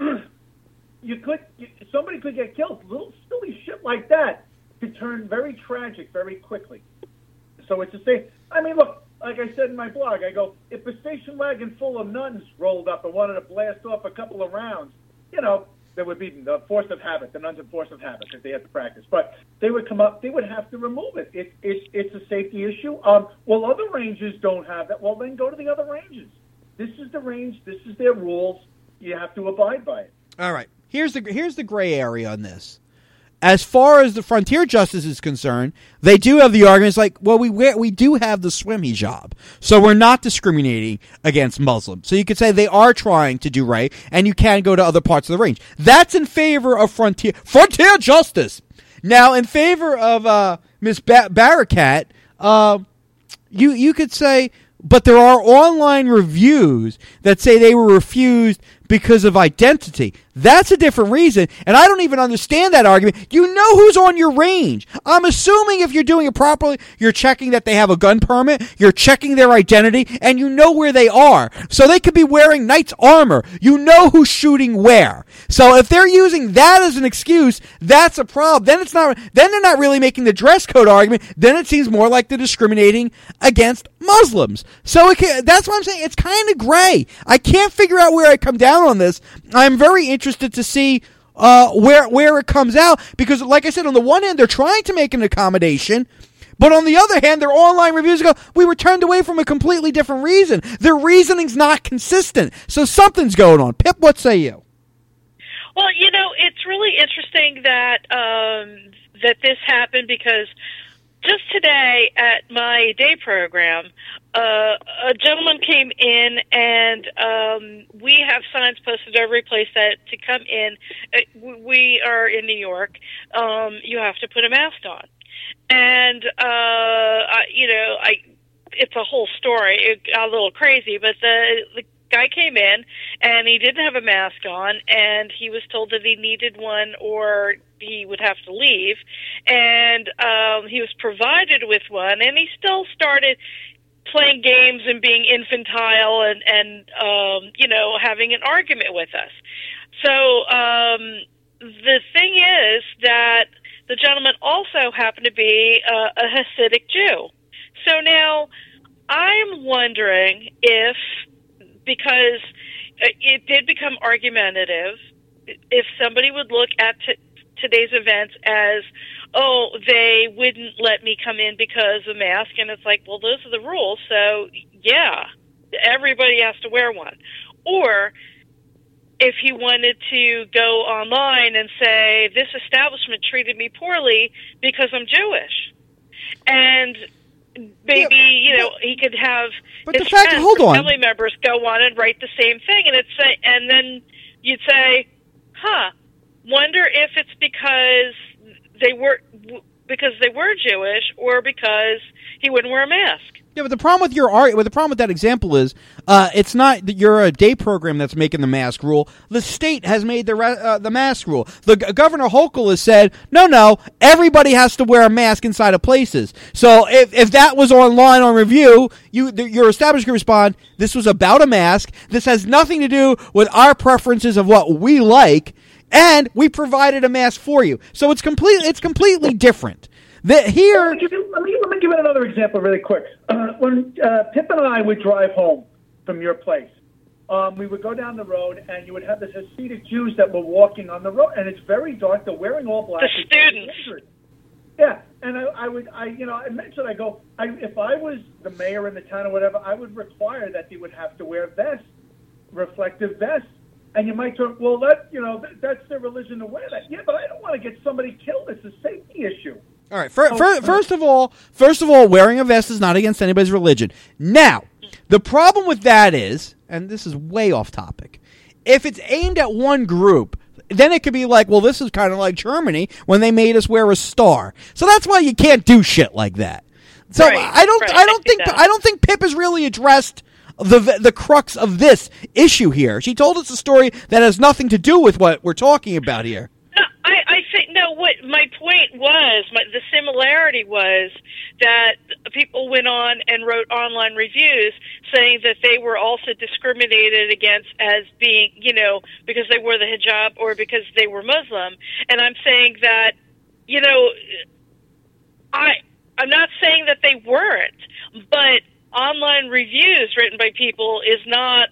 somebody could get killed. Little silly shit like that could turn very tragic very quickly. So it's a safe. I mean, look, like I said in my blog, I go, if a station wagon full of nuns rolled up and wanted to blast off a couple of rounds, there would be the force of habit, the nuns of force of habit, if they had to practice. But they would come up, they would have to remove it. It's a safety issue. Well, other ranges don't have that. Well, then go to the other ranges. This is the range. This is their rules. You have to abide by it. All right. Here's the gray area on this. As far as the Frontier Justice is concerned, they do have the arguments like, well, we do have the swim hijab, so we're not discriminating against Muslims. So you could say they are trying to do right, and you can go to other parts of the range. That's in favor of Frontier Justice. Now, in favor of Ms. Barakat, you could say, but there are online reviews that say they were refused because of identity. That's a different reason, and I don't even understand that argument. You know who's on your range. I'm assuming if you're doing it properly, you're checking that they have a gun permit, you're checking their identity, and you know where they are. So they could be wearing knight's armor. You know who's shooting where. So if they're using that as an excuse, that's a problem. Then they're not really making the dress code argument. Then it seems more like they're discriminating against Muslims. So that's what I'm saying. It's kind of gray. I can't figure out where I come down on this. I'm very interested to see where it comes out, because like I said, on the one hand they're trying to make an accommodation, but on the other hand their online reviews go, we were turned away from a completely different reason. Their reasoning's not consistent, so something's going on. Pip, what say you? Well, it's really interesting that that this happened, because just today at my day program, a gentleman came in, and we have signs posted every place that to come in. We are in New York. You have to put a mask on, and it's a whole story. It got a little crazy, but the guy came in and he didn't have a mask on, and he was told that he needed one or he would have to leave, and he was provided with one, and he still started playing games and being infantile and having an argument with us. So the thing is that the gentleman also happened to be a Hasidic Jew. So now I'm wondering if, because it did become argumentative, if somebody would look at today's events as, oh, they wouldn't let me come in because of mask, and it's like, well, those are the rules, so yeah, everybody has to wear one. Or if he wanted to go online and say, this establishment treated me poorly because I'm Jewish, and maybe he could have his friends or family members go on and write the same thing, and then you'd say, wonder if it's because they were Jewish or because he wouldn't wear a mask. Yeah, but the problem with that example is, it's not that you're a day program that's making the mask rule. The state has made the mask rule. The Governor Hochul has said, no, everybody has to wear a mask inside of places. So if that was online on review, your establishment could respond, this was about a mask. This has nothing to do with our preferences of what we like, and we provided a mask for you. So it's completely different. Here, Let me give it another example really quick. When Pip and I would drive home from your place, we would go down the road, and you would have this Hasidic Jews that were walking on the road, and it's very dark. They're wearing all black. The students. Yeah, and I mentioned, if I was the mayor in the town or whatever, I would require that they would have to wear vests, reflective vests. And you might talk, well, that's their religion to wear that. Yeah, but I don't want to get somebody killed. It's a safety issue. all right. First of all, wearing a vest is not against anybody's religion. Now, the problem with that is, and this is way off topic, if it's aimed at one group, then it could be like, well, this is kind of like Germany when they made us wear a star. So that's why you can't do shit like that. So Right, I don't think Pip has really addressed the crux of this issue here. She told us a story that has nothing to do with what we're talking about here. No, I think what my point was, the similarity was that people went on and wrote online reviews saying that they were also discriminated against as being, because they wore the hijab or because they were Muslim. And I'm saying that, I'm not saying that they weren't, but online reviews written by people is not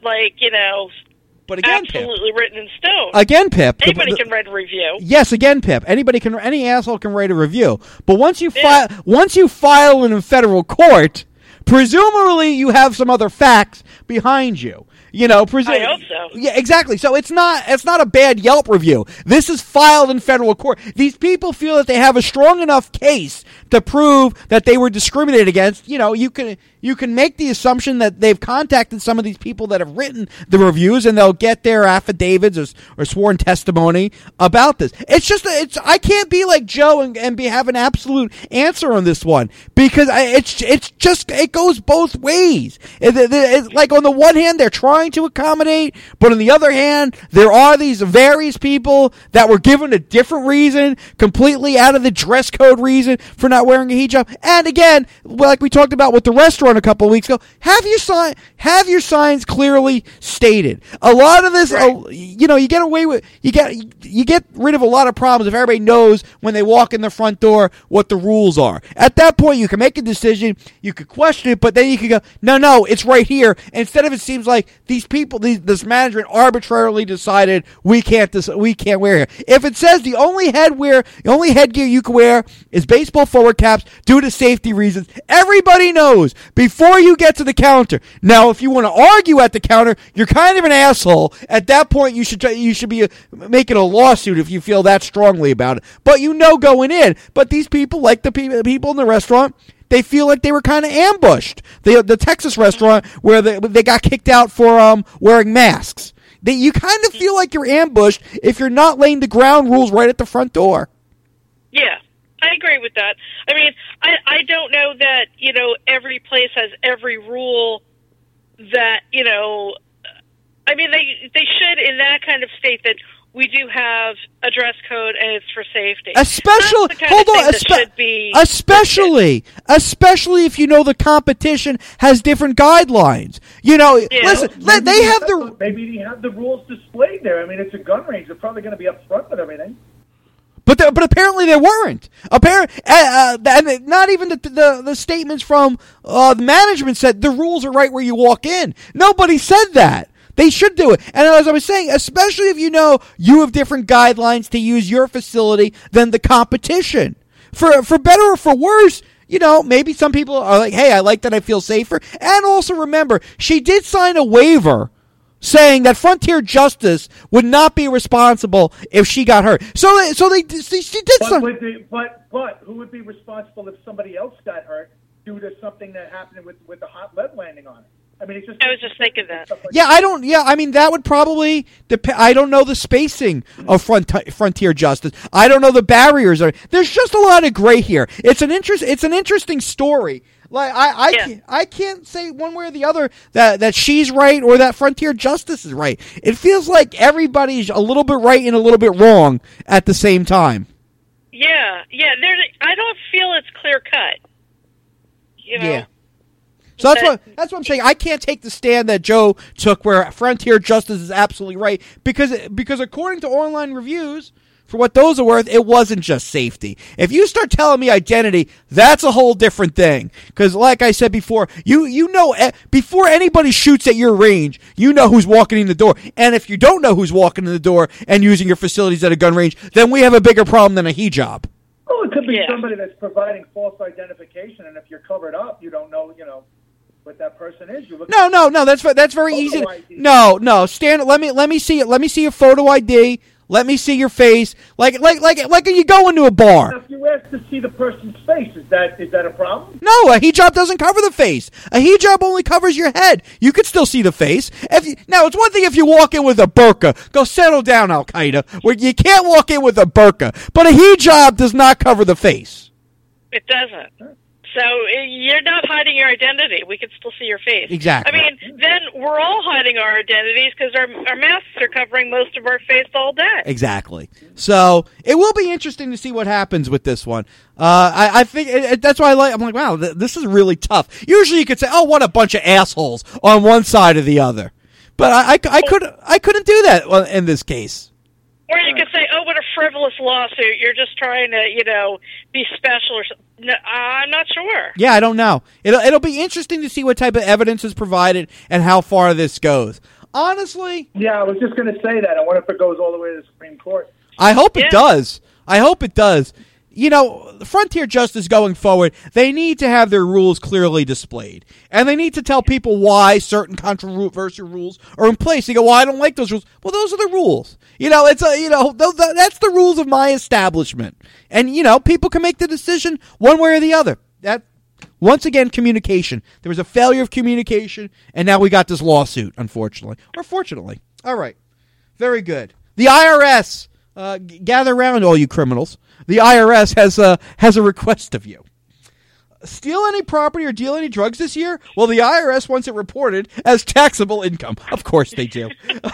But again, absolutely Pip. written in stone. Again, Pip. Anybody can write a review. Yes, again, Pip. Any asshole can write a review. But once you file in federal court, presumably you have some other facts behind you. I hope so. Yeah, exactly. So it's not a bad Yelp review. This is filed in federal court. These people feel that they have a strong enough case to prove that they were discriminated against. You can make the assumption that they've contacted some of these people that have written the reviews, and they'll get their affidavits or sworn testimony about this. I can't be like Joe and have an absolute answer on this one, because it goes both ways. It's like, on the one hand, they're trying to accommodate, but on the other hand, there are these various people that were given a different reason, completely out of the dress code reason for not wearing a hijab. And again, like we talked about with the restaurant a couple of weeks ago, have your signs clearly stated. A lot of this, right. You get rid of a lot of problems if everybody knows when they walk in the front door what the rules are. At that point, you can make a decision, you could question it, but then you could go, no, it's right here. Instead of, it seems like these people, this management arbitrarily decided we can't wear here. If it says the only headgear you can wear is baseball forward caps due to safety reasons, everybody knows before you get to the counter. Now, if you want to argue at the counter, you're kind of an asshole. At that point, you should be making a lawsuit if you feel that strongly about it. But going in. But these people, like the people in the restaurant, they feel like they were kind of ambushed. The Texas restaurant where they got kicked out for wearing masks. You kind of feel like you're ambushed if you're not laying the ground rules right at the front door. Yeah, I agree with that. I mean, I don't know that, every place has every rule that, I mean, they should, in that kind of state, that we do have a dress code and it's for safety. Especially if the competition has different guidelines. Listen, they have the... Maybe they have the rules displayed there. I mean, it's a gun range. They're probably going to be up front with everything. But apparently they weren't. And not even the statements from the management said the rules are right where you walk in. Nobody said that. They should do it. And as I was saying, especially if you have different guidelines to use your facility than the competition. For better or for worse, maybe some people are like, hey, I like that, I feel safer. And also remember, she did sign a waiver saying that Frontier Justice would not be responsible if she got hurt. She did something. But who would be responsible if somebody else got hurt due to something that happened with the hot lead landing on it? I mean, I was just thinking that. That would probably depend. I don't know the spacing of Frontier Justice. I don't know the barriers. There's just a lot of gray here. It's an interesting story. Like I can't say one way or the other that she's right or that Frontier Justice is right. It feels like everybody's a little bit right and a little bit wrong at the same time. Yeah. I don't feel it's clear cut. Yeah. So that's what I'm saying. I can't take the stand that Joe took where Frontier Justice is absolutely right because according to online reviews, For what those are worth, it wasn't just safety. If you start telling me identity, that's a whole different thing. Because like I said before, you know, before anybody shoots at your range, you know who's walking in the door. And if you don't know who's walking in the door and using your facilities at a gun range, then we have a bigger problem than a hijab. Well, it could be somebody that's providing false identification, and if you're covered up, you don't know, what that person is. You look No. That's very easy. ID. No. Stand. Let me see it. Let me see your photo ID. Let me see your face. Like you go into a bar. Now, if you ask to see the person's face, is that a problem? No, a hijab doesn't cover the face. A hijab only covers your head. You could still see the face. Now, it's one thing if you walk in with a burqa. Go settle down, Al Qaeda. Where you can't walk in with a burqa. But a hijab does not cover the face. It doesn't. So you're not hiding your identity. We can still see your face. Exactly. I mean, then we're all hiding our identities because our masks are covering most of our face all day. Exactly. So it will be interesting to see what happens with this one. I think that's why I'm like, wow, this is really tough. Usually you could say, oh, what a bunch of assholes on one side or the other. But I couldn't do that in this case. Or you could say, oh, what a frivolous lawsuit. You're just trying to, be special or something. No, I'm not sure. Yeah, I don't know. It'll be interesting to see what type of evidence is provided and how far this goes. Honestly. Yeah, I was just going to say that. I wonder if it goes all the way to the Supreme Court. I hope it does. I hope it does. The frontier justice going forward, they need to have their rules clearly displayed. And they need to tell people why certain controversial rules are in place. They go, well, I don't like those rules. Well, those are the rules. That's the rules of my establishment. And, people can make the decision one way or the other. That, once again, communication. There was a failure of communication, and now we got this lawsuit, unfortunately. Or fortunately. All right. Very good. The IRS, gather around, all you criminals. The IRS has a request of you. Steal any property or deal any drugs this year? Well, the IRS wants it reported as taxable income. Of course they do.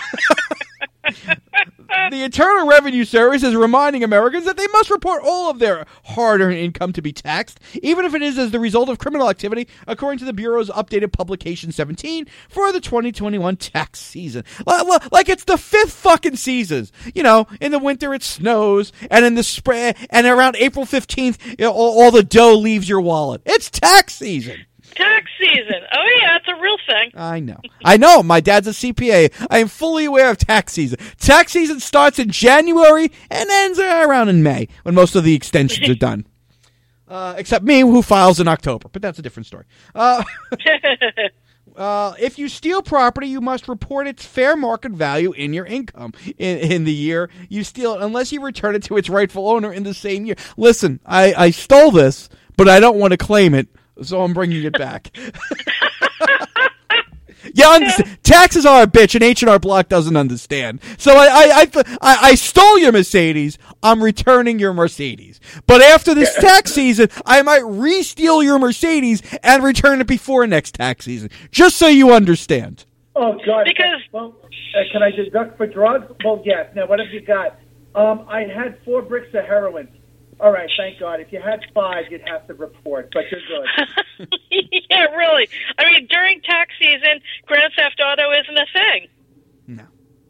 The Internal Revenue Service is reminding Americans that they must report all of their hard-earned income to be taxed, even if it is as the result of criminal activity, according to the Bureau's updated Publication 17 for the 2021 tax season. Like it's the fifth fucking season. In the winter it snows, and in the spring, and around April 15th, all the dough leaves your wallet. It's tax season. Tax season. Oh, yeah, it's a real thing. I know. My dad's a CPA. I am fully aware of tax season. Tax season starts in January and ends around in May when most of the extensions are done. Except me, who files in October. But that's a different story. If you steal property, you must report its fair market value in your income in the year you steal it, unless you return it to its rightful owner in the same year. Listen, I stole this, but I don't want to claim it. So I'm bringing it back. Taxes are a bitch, and H&R Block doesn't understand. So I stole your Mercedes. I'm returning your Mercedes. But after this tax season, I might re-steal your Mercedes and return it before next tax season. Just so you understand. Oh, God. Because... can I deduct for drugs? Well, yes. Now, what have you got? I had 4 bricks of heroin. All right, thank God. If you had 5, you'd have to report, but you're good. Yeah, really. I mean, during tax season, Grand Theft Auto isn't a thing. No.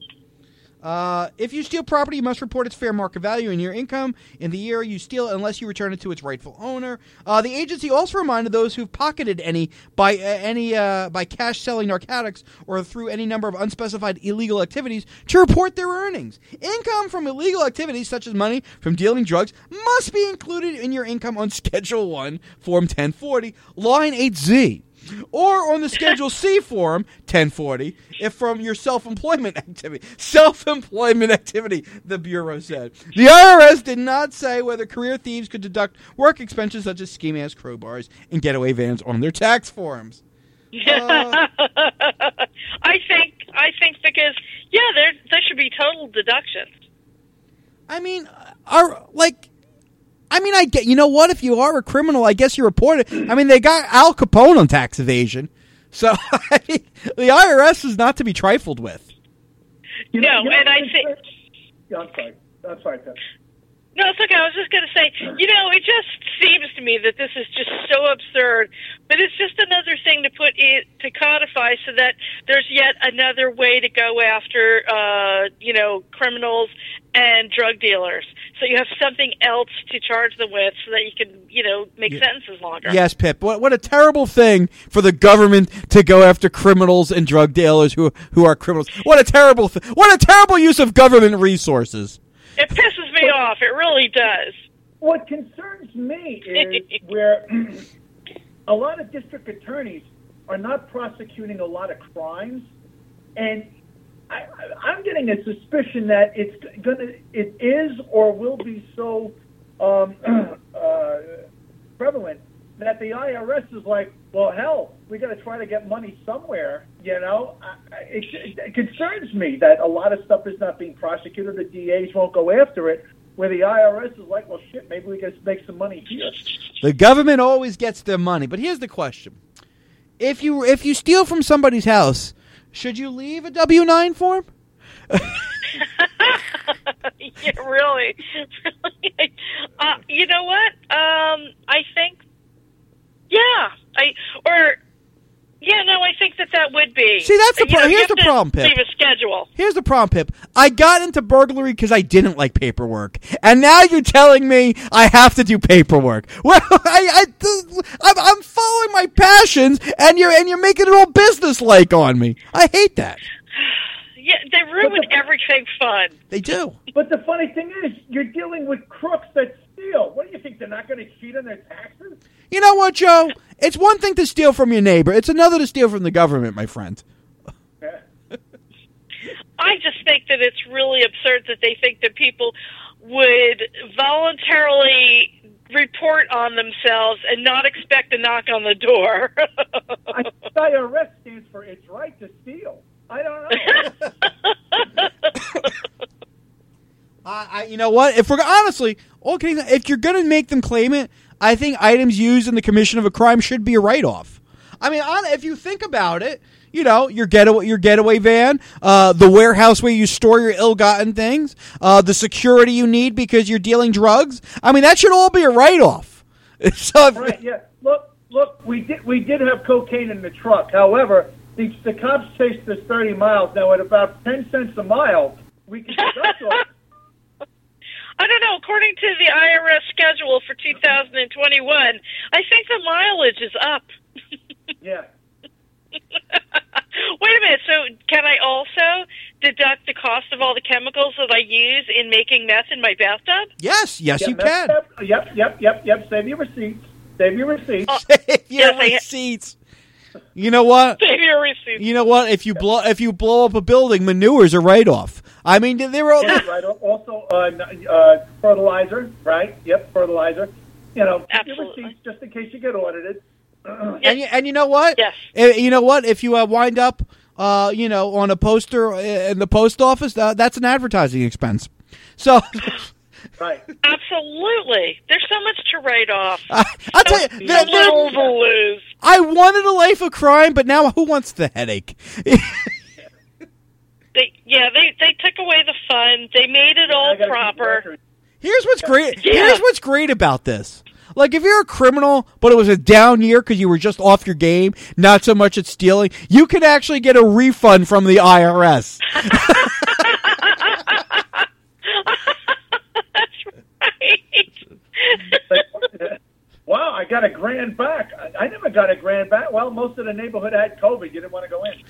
If you steal property, you must report its fair market value in your income in the year you steal it, unless you return it to its rightful owner. The agency also reminded those who've pocketed any by cash selling narcotics or through any number of unspecified illegal activities to report their earnings. Income from illegal activities, such as money from dealing drugs, must be included in your income on Schedule 1, Form 1040, Line 8Z. Or on the Schedule C form, 1040, if from your self-employment activity. Self-employment activity, the Bureau said. The IRS did not say whether career thieves could deduct work expenses such as ski masks, crowbars, and getaway vans on their tax forms. I think because, there should be total deductions. I get, you know what? If you are a criminal, I guess you report it. They got Al Capone on tax evasion. So, the IRS is not to be trifled with. I think... I'm sorry, Pep. No, it's okay. I was just going to say, it just seems to me that this is just so absurd, but it's just another thing to put it to codify so that there's yet another way to go after, criminals and drug dealers. So you have something else to charge them with so that you can, make sentences longer. Yes, Pip. What a terrible thing for the government to go after criminals and drug dealers who are criminals. What a terrible what a terrible use of government resources. It pisses me off. It really does. What concerns me is where a lot of district attorneys are not prosecuting a lot of crimes, and I'm getting a suspicion that it is or will be so prevalent that the IRS is like, well, hell, we got to try to get money somewhere. It concerns me that a lot of stuff is not being prosecuted. The DAs won't go after it. Where the IRS is like, well, shit, maybe we can make some money here. The government always gets their money, but here's the question: if you steal from somebody's house, should you leave a W-9 form? Yeah, really. You know what? I think, I think that would be. See, that's the problem. Here's the problem, Pip. Leave a schedule. Here's the problem, Pip. I got into burglary because I didn't like paperwork, and now you're telling me I have to do paperwork. Well, I'm following my passions, and you're making it all business-like on me. I hate that. Yeah, they ruin everything fun. They do. But the funny thing is, you're dealing with crooks that steal. What do you think? They're not going to cheat on their taxes? You know what, Joe? It's one thing to steal from your neighbor. It's another to steal from the government, my friend. Yeah. I just think that it's really absurd that they think that people would voluntarily report on themselves and not expect a knock on the door. IRS stands for it's right to steal. I don't know. You know what? If you're going to make them claim it, I think items used in the commission of a crime should be a write-off. I mean, if you think about it, your getaway van, the warehouse where you store your ill-gotten things, the security you need because you're dealing drugs. I mean, that should all be a write-off. Right? Yeah. Look. We did have cocaine in the truck. However, the cops chased us 30 miles. Now, at about 10 cents a mile, we can deduct all. I don't know. According to the IRS schedule for 2021, I think the mileage is up. Yeah. Wait a minute. So can I also deduct the cost of all the chemicals that I use in making meth in my bathtub? Yes, you can. Yep. Save your receipts. Save your receipts. You know what? Save your receipts. You know what? If you blow up a building, manure's a write-off. I mean, they're all right. Also, fertilizer. Right? Yep, fertilizer. Absolutely. Receipts just in case you get audited. And you know what? Yes. You know what? If you wind up, on a poster in the post office, that's an advertising expense. So. Right. Absolutely. There's so much to write off. I'll tell you, little to lose. I wanted a life of crime, but now who wants the headache? They took away the fun. They made it all proper. Here's what's great. Yeah. Here's what's great about this. Like, if you're a criminal, but it was a down year because you were just off your game, not so much at stealing, you can actually get a refund from the IRS. Wow, I got $1,000 back. I never got $1,000 back. Well, most of the neighborhood had COVID. You didn't want to go in.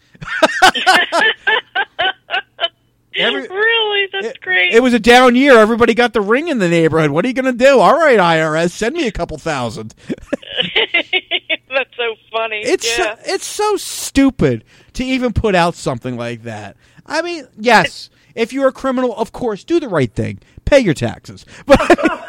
Really? That's great. It was a down year. Everybody got the ring in the neighborhood. What are you going to do? All right, IRS, send me a couple thousand. That's so funny. It's so stupid to even put out something like that. I mean, yes, if you're a criminal, of course, do the right thing. Pay your taxes. But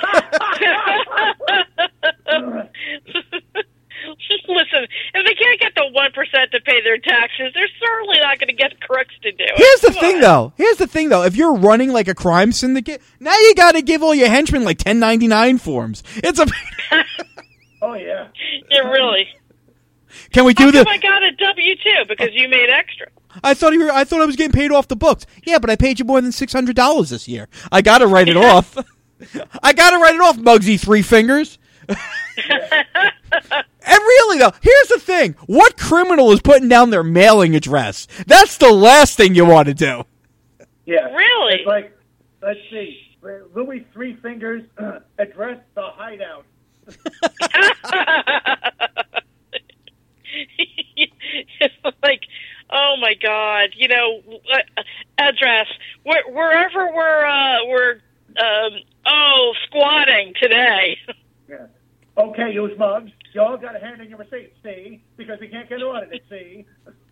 listen, if they can't get the 1% to pay their taxes, they're certainly not going to get crooks to do it. Here's the thing, though. If you're running like a crime syndicate, now you got to give all your henchmen like 1099 forms. It's a. Oh yeah. Yeah, really. Can we do this? I got a W-2 because you made extra. I thought I was getting paid off the books. Yeah, but I paid you more than $600 this year. I got to write it off. I got to write it off, Muggsy Three Fingers. And really, though, here's the thing. What criminal is putting down their mailing address? That's the last thing you want to do. Yeah. Really? It's like, let's see, Louis Three Fingers, address the hideout. It's like, oh my God, address wherever we're squatting today. Yeah. Okay, use mugs. You all got to hand in your receipt, see? Because we can't get audited, see?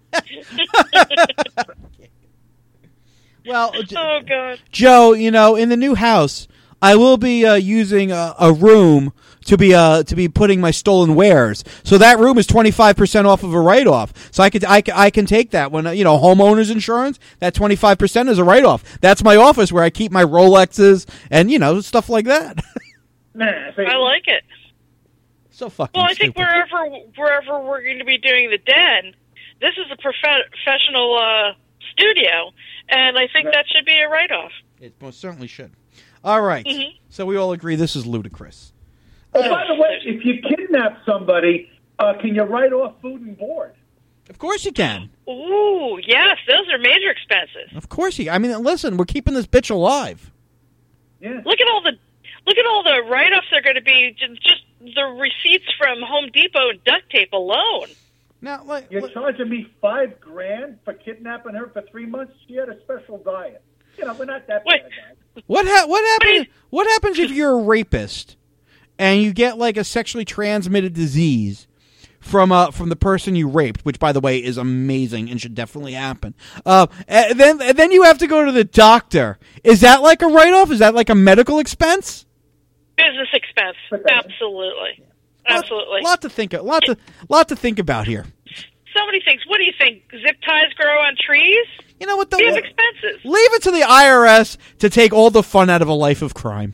Well, Oh God, Joe, in the new house, I will be using a room to be putting my stolen wares. So that room is 25% off of a write-off. So I can take that when homeowners insurance. That 25% is a write-off. That's my office where I keep my Rolexes and stuff like that. Nah, see, I like it. So fucking. Well, I think stupid. wherever we're going to be doing the den, this is a professional studio, and I think that should be a write-off. It most certainly should. All right. Mhm. So we all agree this is ludicrous. Oh, by the way, if you kidnap somebody, can you write off food and board? Of course you can. Ooh, yes, those are major expenses. Of course you. I mean, listen, we're keeping this bitch alive. Yeah. Look at all the write-offs they're going to be. Just the receipts from Home Depot and duct tape alone. Now, You're charging me $5,000 for kidnapping her for 3 months? She had a special diet. We're not that Wait. bad, guys. what happens? What happens if you're a rapist and you get like a sexually transmitted disease from the person you raped, which by the way is amazing and should definitely happen. And then you have to go to the doctor. Is that like a write-off? Is that like a medical expense? Business expense, absolutely, absolutely. Lot to think about here. So many things. What do you think? Zip ties grow on trees? You know what? We have expenses. Leave it to the IRS to take all the fun out of a life of crime.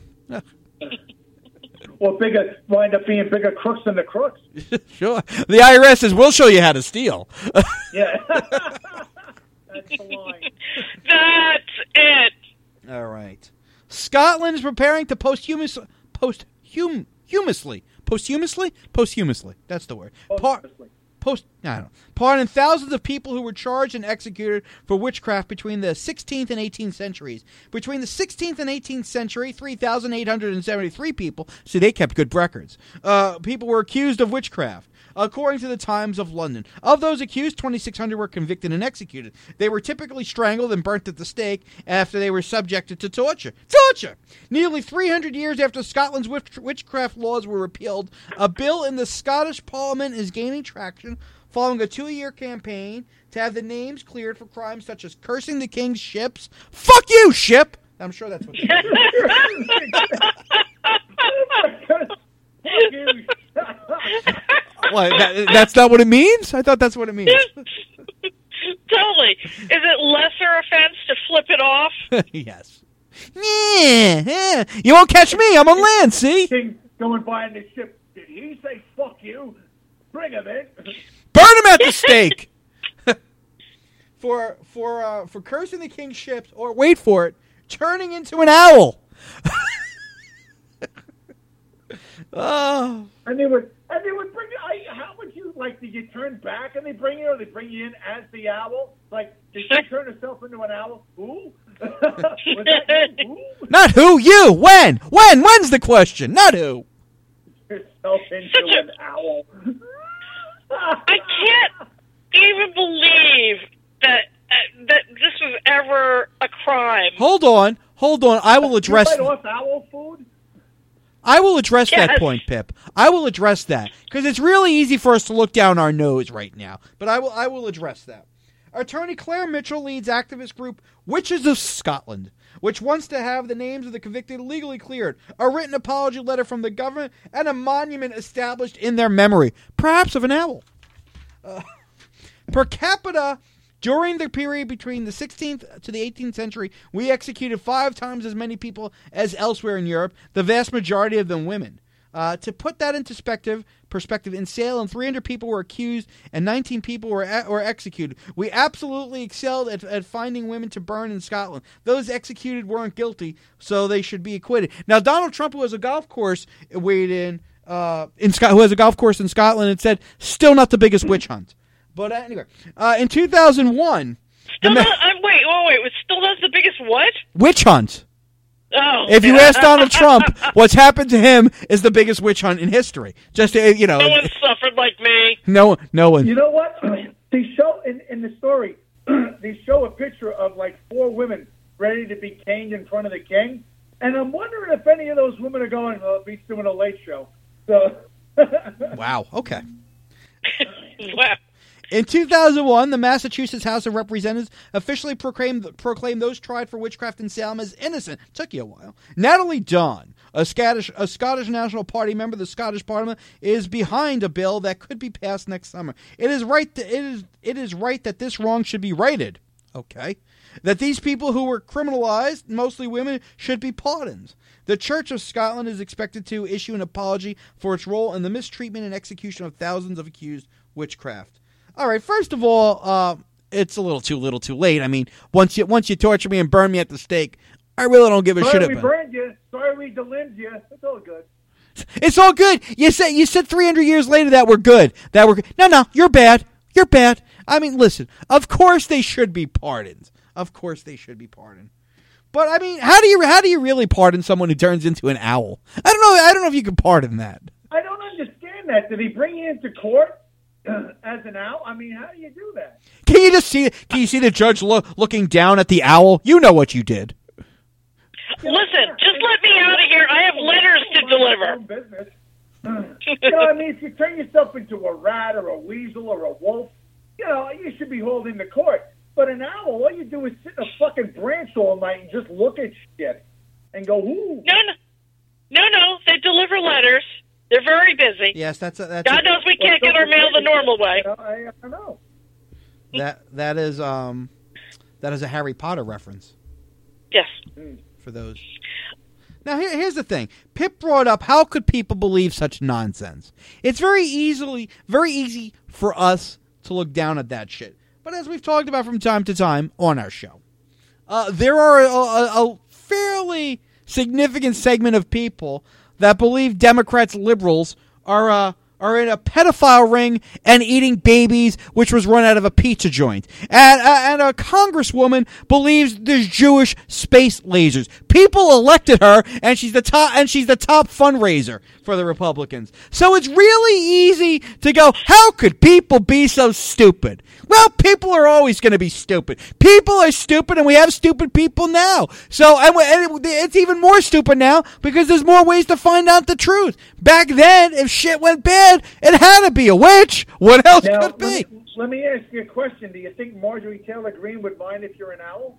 Or wind up being bigger crooks than the crooks. Sure. The IRS says, we'll show you how to steal. Yeah. That's the line. That's it. All right. Scotland is preparing to posthumously. That's the word. Pardon thousands of people who were charged and executed for witchcraft between the 16th and 18th centuries. Between the 16th and 18th century, 3,873 people, see, they kept good records, people were accused of witchcraft. According to the Times of London. Of those accused, 2,600 were convicted and executed. They were typically strangled and burnt at the stake after they were subjected to torture. Torture! Nearly 300 years after Scotland's witchcraft laws were repealed, a bill in the Scottish Parliament is gaining traction following a 2-year campaign to have the names cleared for crimes such as cursing the king's ships. Fuck you, ship! I'm sure that's what What, that's not what it means? I thought that's what it means. Totally. Is it lesser offense to flip it off? Yes. Yeah. You won't catch me. I'm on land, see? King going by in the ship. Did he say fuck you? Bring him in. Burn him at the stake. For cursing the king's ships, or wait for it, turning into an owl. Oh. And they would bring you. How would you like? Did you turn back and they bring you, or they bring you in as the owl? Like, did she turn herself into an owl? Who? Was that you? Who? Not who, you. When? When's the question? Not who. Yourself into an owl. I can't even believe that this was ever a crime. Hold on. I will address. You bite off owl food? I will address that Yes. point, Pip. I will address that because it's really easy for us to look down our nose right now. But I will address that. Attorney Claire Mitchell leads activist group Witches of Scotland, which wants to have the names of the convicted legally cleared, a written apology letter from the government, and a monument established in their memory, perhaps of an owl. Per capita, during the period between the 16th to the 18th century, we executed 5 times as many people as elsewhere in Europe, the vast majority of them women. To put that into perspective, in Salem, 300 people were accused and 19 people were executed. We absolutely excelled at finding women to burn in Scotland. Those executed weren't guilty, so they should be acquitted. Now, Donald Trump, who has a golf course weighed in who has a golf course in Scotland, and said still not the biggest witch hunt. But anyway, in 2001, wait, still not the biggest what? Witch hunt. Oh, if you ask Donald Trump, what's happened to him is the biggest witch hunt in history. Just no one suffered like me. No one. You know what? They show in the story. They show a picture of like 4 women ready to be caned in front of the king, and I'm wondering if any of those women are going, "Oh, Beat's doing a late show." So. Wow. Okay. Wow. In 2001, the Massachusetts House of Representatives officially proclaimed those tried for witchcraft in Salem as innocent. Took you a while. Natalie Dunn, a Scottish National Party member of the Scottish Parliament, is behind a bill that could be passed next summer. It is right that this wrong should be righted. Okay. That these people who were criminalized, mostly women, should be pardoned. The Church of Scotland is expected to issue an apology for its role in the mistreatment and execution of thousands of accused witchcraft. All right, first of all, it's a little too late. I mean, once you torture me and burn me at the stake, I really don't give a shit about it. Sorry we burned you. Sorry we delimbed you. It's all good. It's all good. You said 300 years later that we're good. No, you're bad. You're bad. I mean, listen, of course they should be pardoned. Of course they should be pardoned. But I mean, how do you really pardon someone who turns into an owl? I don't know if you can pardon that. I don't understand that. Did he bring you into court as an owl? I mean, how do you do that? Can you see the judge looking down at the owl? You know what you did. Listen, just let me out of here. I have letters to deliver. Business. I mean, if you turn yourself into a rat or a weasel or a wolf, you should be holding the court. But an owl, all you do is sit in a fucking branch all night and just look at shit and go, ooh. No. They deliver letters. They're very busy. Yes, that's God knows we can't get our mail the normal way. I know. That is a Harry Potter reference. Yes. For those. Now, here's the thing. Pip brought up, how could people believe such nonsense? It's very easy for us to look down at that shit. But as we've talked about from time to time on our show, there are a fairly significant segment of people that believe Democrats, liberals, are in a pedophile ring and eating babies, which was run out of a pizza joint. And a congresswoman believes there's Jewish space lasers. People elected her, and she's the top fundraiser for the Republicans. So it's really easy to go, how could people be so stupid? Well, people are always going to be stupid. People are stupid, and we have stupid people now. So, and it's even more stupid now because there's more ways to find out the truth. Back then, if shit went bad, it had to be a witch. What else could it be? Let me ask you a question. Do you think Marjorie Taylor Greene would mind if you're an owl?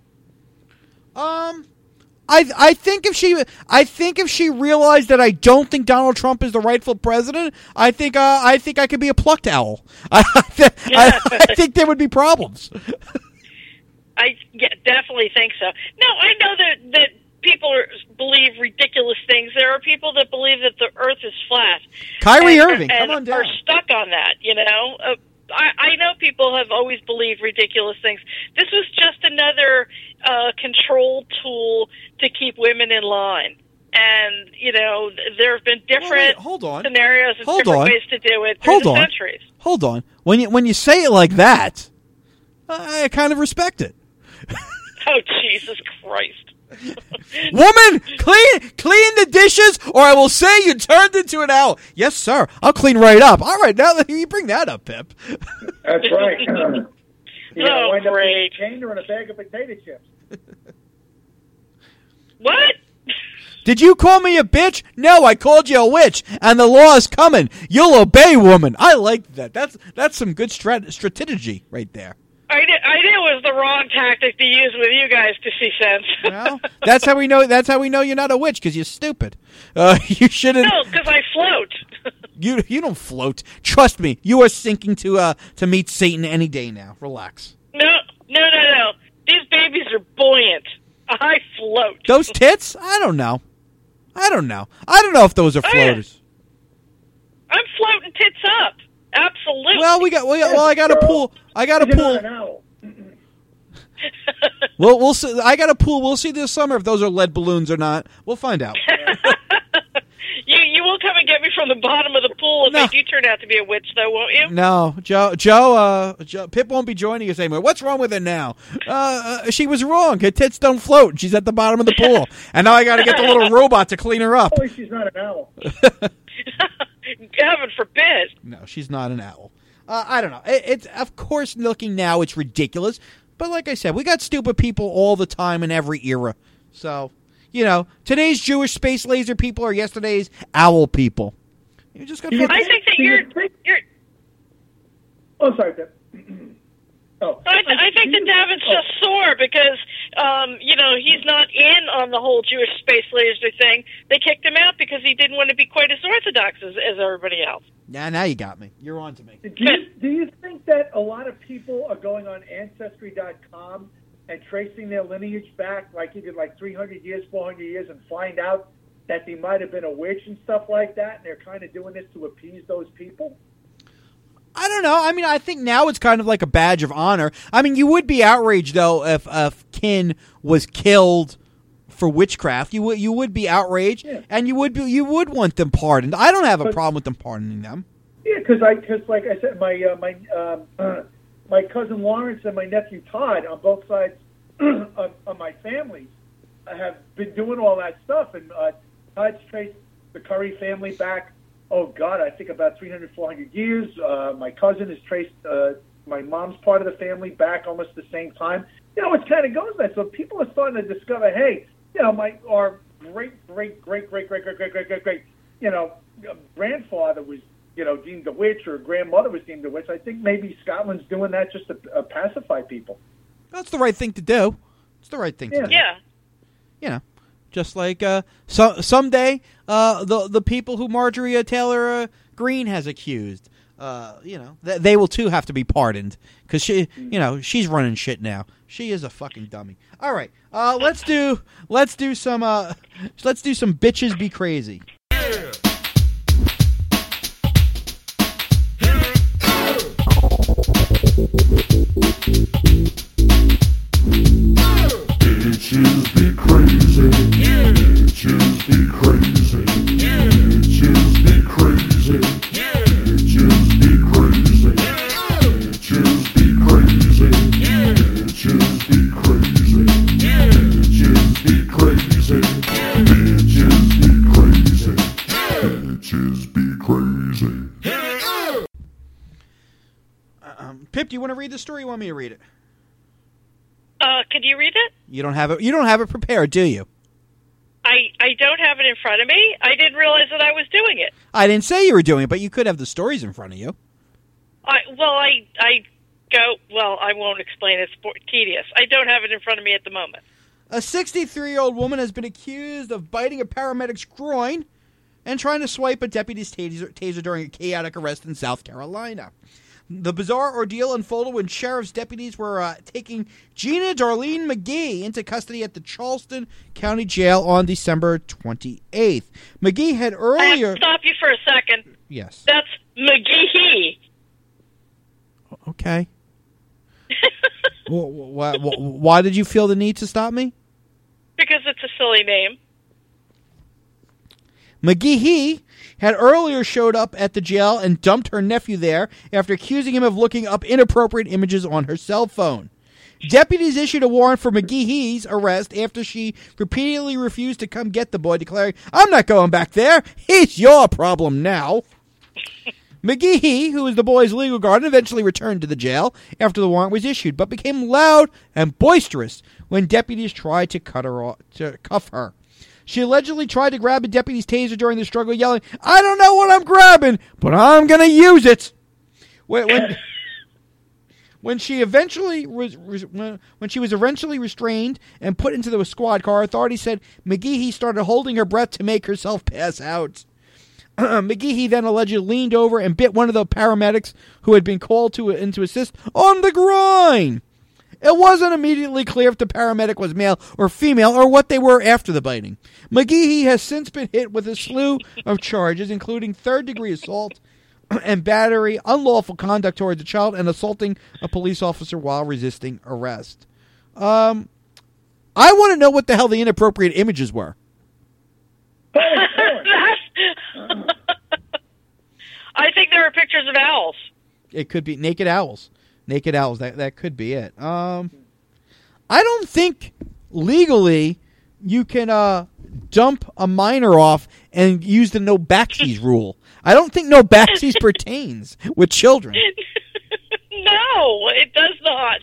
I think if she realized that I don't think Donald Trump is the rightful president, I think I could be a plucked owl. I think there would be problems. I definitely think so. No, I know that people believe ridiculous things. There are people that believe that the Earth is flat. Kyrie Irving, come on down. Are stuck on that. I know people have always believed ridiculous things. This was just another control tool to keep women in line. And, there have been different scenarios and different ways to do it through the centuries. Hold on. When you say it like that, I kind of respect it. Oh, Jesus Christ. Woman, clean the dishes, or I will say you turned into an owl. Yes, sir. I'll clean right up. All right, now you bring that up, Pip. That's right. Oh, great. Chained or in a bag of potato chips. What? Did you call me a bitch? No, I called you a witch, and the law is coming. You'll obey, woman. I like that. That's some good strategy right there. I knew it was the wrong tactic to use with you guys to see sense. Well, that's how we know. That's how we know you're not a witch, because you're stupid. You shouldn't. No, because I float. You don't float. Trust me, you are sinking to meet Satan any day now. Relax. No. These babies are buoyant. I float. Those tits? I don't know. I don't know if those are floaters. I'm floating tits up. Absolutely. Well, I got a pool. I got a You're pool. not an owl. We'll see. I got a pool. We'll see this summer if those are lead balloons or not. We'll find out. You will come and get me from the bottom of the pool if No. I do turn out to be a witch, though, won't you? No, Joe, Pip won't be joining us anymore. What's wrong with her now? She was wrong. Her tits don't float. She's at the bottom of the pool, and now I got to get the little robot to clean her up. Hopefully she's not an owl. Heaven forbid. No, she's not an owl. I don't know. It's of course looking now, it's ridiculous. But like I said, we got stupid people all the time in every era. So, today's Jewish space laser people are yesterday's owl people. You just got. I think that you're. Oh, sorry, Pip. Oh, I think that Davin's just sore because, he's not in on the whole Jewish space laser thing. They kicked him out because he didn't want to be quite as orthodox as everybody else. Now you got me. You're on to me. Do you think that a lot of people are going on Ancestry.com and tracing their lineage back, even 300 years, 400 years, and find out that they might have been a witch and stuff like that, and they're kind of doing this to appease those people? I don't know. I mean, I think now it's kind of like a badge of honor. I mean, you would be outraged, though, if Kin was killed for witchcraft. You would be outraged, yeah. And you would want them pardoned. I don't have a problem with them pardoning them. Yeah, because like I said, my cousin Lawrence and my nephew Todd on both sides of my family have been doing all that stuff, and Todd's traced the Curry family back. Oh, God, I think about 300, 400 years. My cousin has traced my mom's part of the family back almost the same time. It kind of goes there. So people are starting to discover, hey, our great grandfather was, deemed a witch, or grandmother was deemed a witch. I think maybe Scotland's doing that just to pacify people. That's the right thing to do. It's the right thing to do. Yeah. Just like someday the people who Marjorie Taylor Greene has accused, they will too have to be pardoned because she's running shit now. She is a fucking dummy. All right, let's do some bitches be crazy. Bitches be crazy. Bitches be crazy. Bitches be crazy. Bitches be crazy. Bitches be crazy. Bitches be crazy. Bitches be crazy. Bitches be crazy. Pip, do you want to read the story? Or you want me to read it? Could you read it? You don't have it prepared, do you? I don't have it in front of me. I didn't realize that I was doing it. I didn't say you were doing it, but you could have the stories in front of you. I won't explain. It's tedious. I don't have it in front of me at the moment. A 63-year-old woman has been accused of biting a paramedic's groin and trying to swipe a deputy's taser during a chaotic arrest in South Carolina. The bizarre ordeal unfolded when sheriff's deputies were taking Gina Darlene McGee into custody at the Charleston County Jail on December 28th. McGee had earlier... I have to stop you for a second. Yes. That's McGee. Okay. Why did you feel the need to stop me? Because it's a silly name. McGee had earlier showed up at the jail and dumped her nephew there after accusing him of looking up inappropriate images on her cell phone. Deputies issued a warrant for McGee's arrest after she repeatedly refused to come get the boy, declaring, "I'm not going back there. He's your problem now." McGee, who was the boy's legal guardian, eventually returned to the jail after the warrant was issued, but became loud and boisterous when deputies tried to cuff her. She allegedly tried to grab a deputy's taser during the struggle, yelling, "I don't know what I'm grabbing, but I'm going to use it." When she was eventually restrained and put into the squad car, authorities said McGee started holding her breath to make herself pass out. McGee then allegedly leaned over and bit one of the paramedics who had been called in to assist on the groin. It wasn't immediately clear if the paramedic was male or female or what they were after the biting. McGehee has since been hit with a slew of charges, including third-degree assault and battery, unlawful conduct towards a child, and assaulting a police officer while resisting arrest. I want to know what the hell the inappropriate images were. I think there are pictures of owls. It could be naked owls. Naked owls. That could be it. I don't think legally you can dump a minor off and use the no backsies rule. I don't think no backsies pertains with children. No, it does not.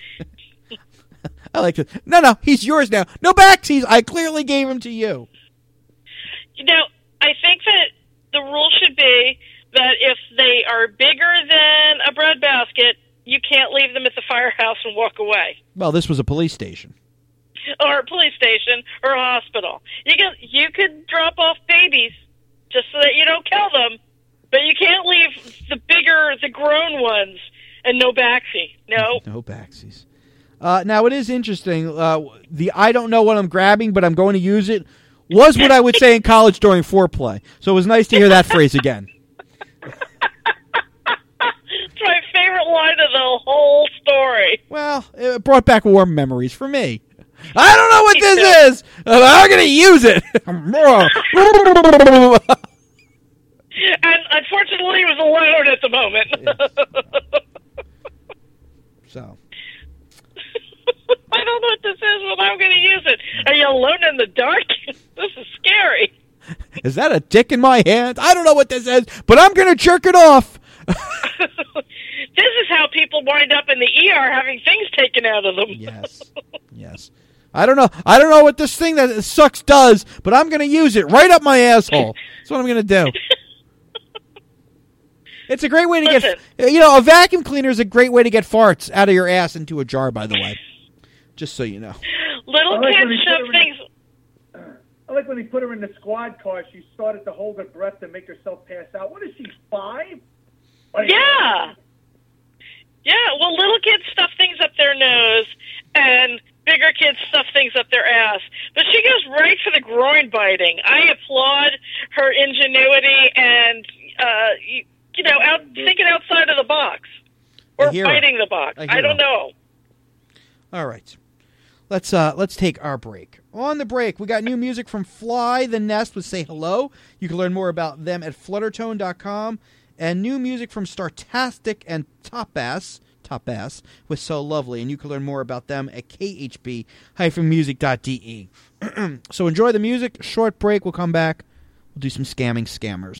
I like it. No, he's yours now. No backsies. I clearly gave him to you. You know, I think that the rule should be that if they are bigger than a breadbasket, you can't leave them at the firehouse and walk away. Well, this was a police station. Or a police station or a hospital. You could drop off babies just so that you don't kill them, but you can't leave the grown ones and no backseat. No. No backsies. Now, it is interesting. The I don't know what I'm grabbing, but I'm going to use it was what I would say in college during foreplay. So it was nice to hear that phrase again. It's my favorite line of the whole story. Well, it brought back warm memories for me. I don't know what this is, but I'm going to use it. And unfortunately, he was alone at the moment. So. I don't know what this is, but I'm going to use it. Are you alone in the dark? This is scary. Is that a dick in my hand? I don't know what this is, but I'm going to jerk it off. This is how people wind up in the ER having things taken out of them. Yes. I don't know what this thing that sucks does, but I'm going to use it right up my asshole. That's what I'm going to do. It's a great way to get, a vacuum cleaner is a great way to get farts out of your ass into a jar, by the way. Just so you know. Little kids shove things. I like when they put her in the squad car, she started to hold her breath to make herself pass out. What is she, 5? Yeah. Yeah, well, little kids stuff things up their nose, and bigger kids stuff things up their ass. But she goes right for the groin biting. I applaud her ingenuity and, thinking outside of the box. Or biting the box. I don't know. All right. Let's take our break. On the break, we got new music from Fly the Nest with Say Hello. You can learn more about them at fluttertone.com. And new music from Startastic and Top Bass with So Lovely. And you can learn more about them at khb-music.de. So enjoy the music. Short break. We'll come back. We'll do some scammers.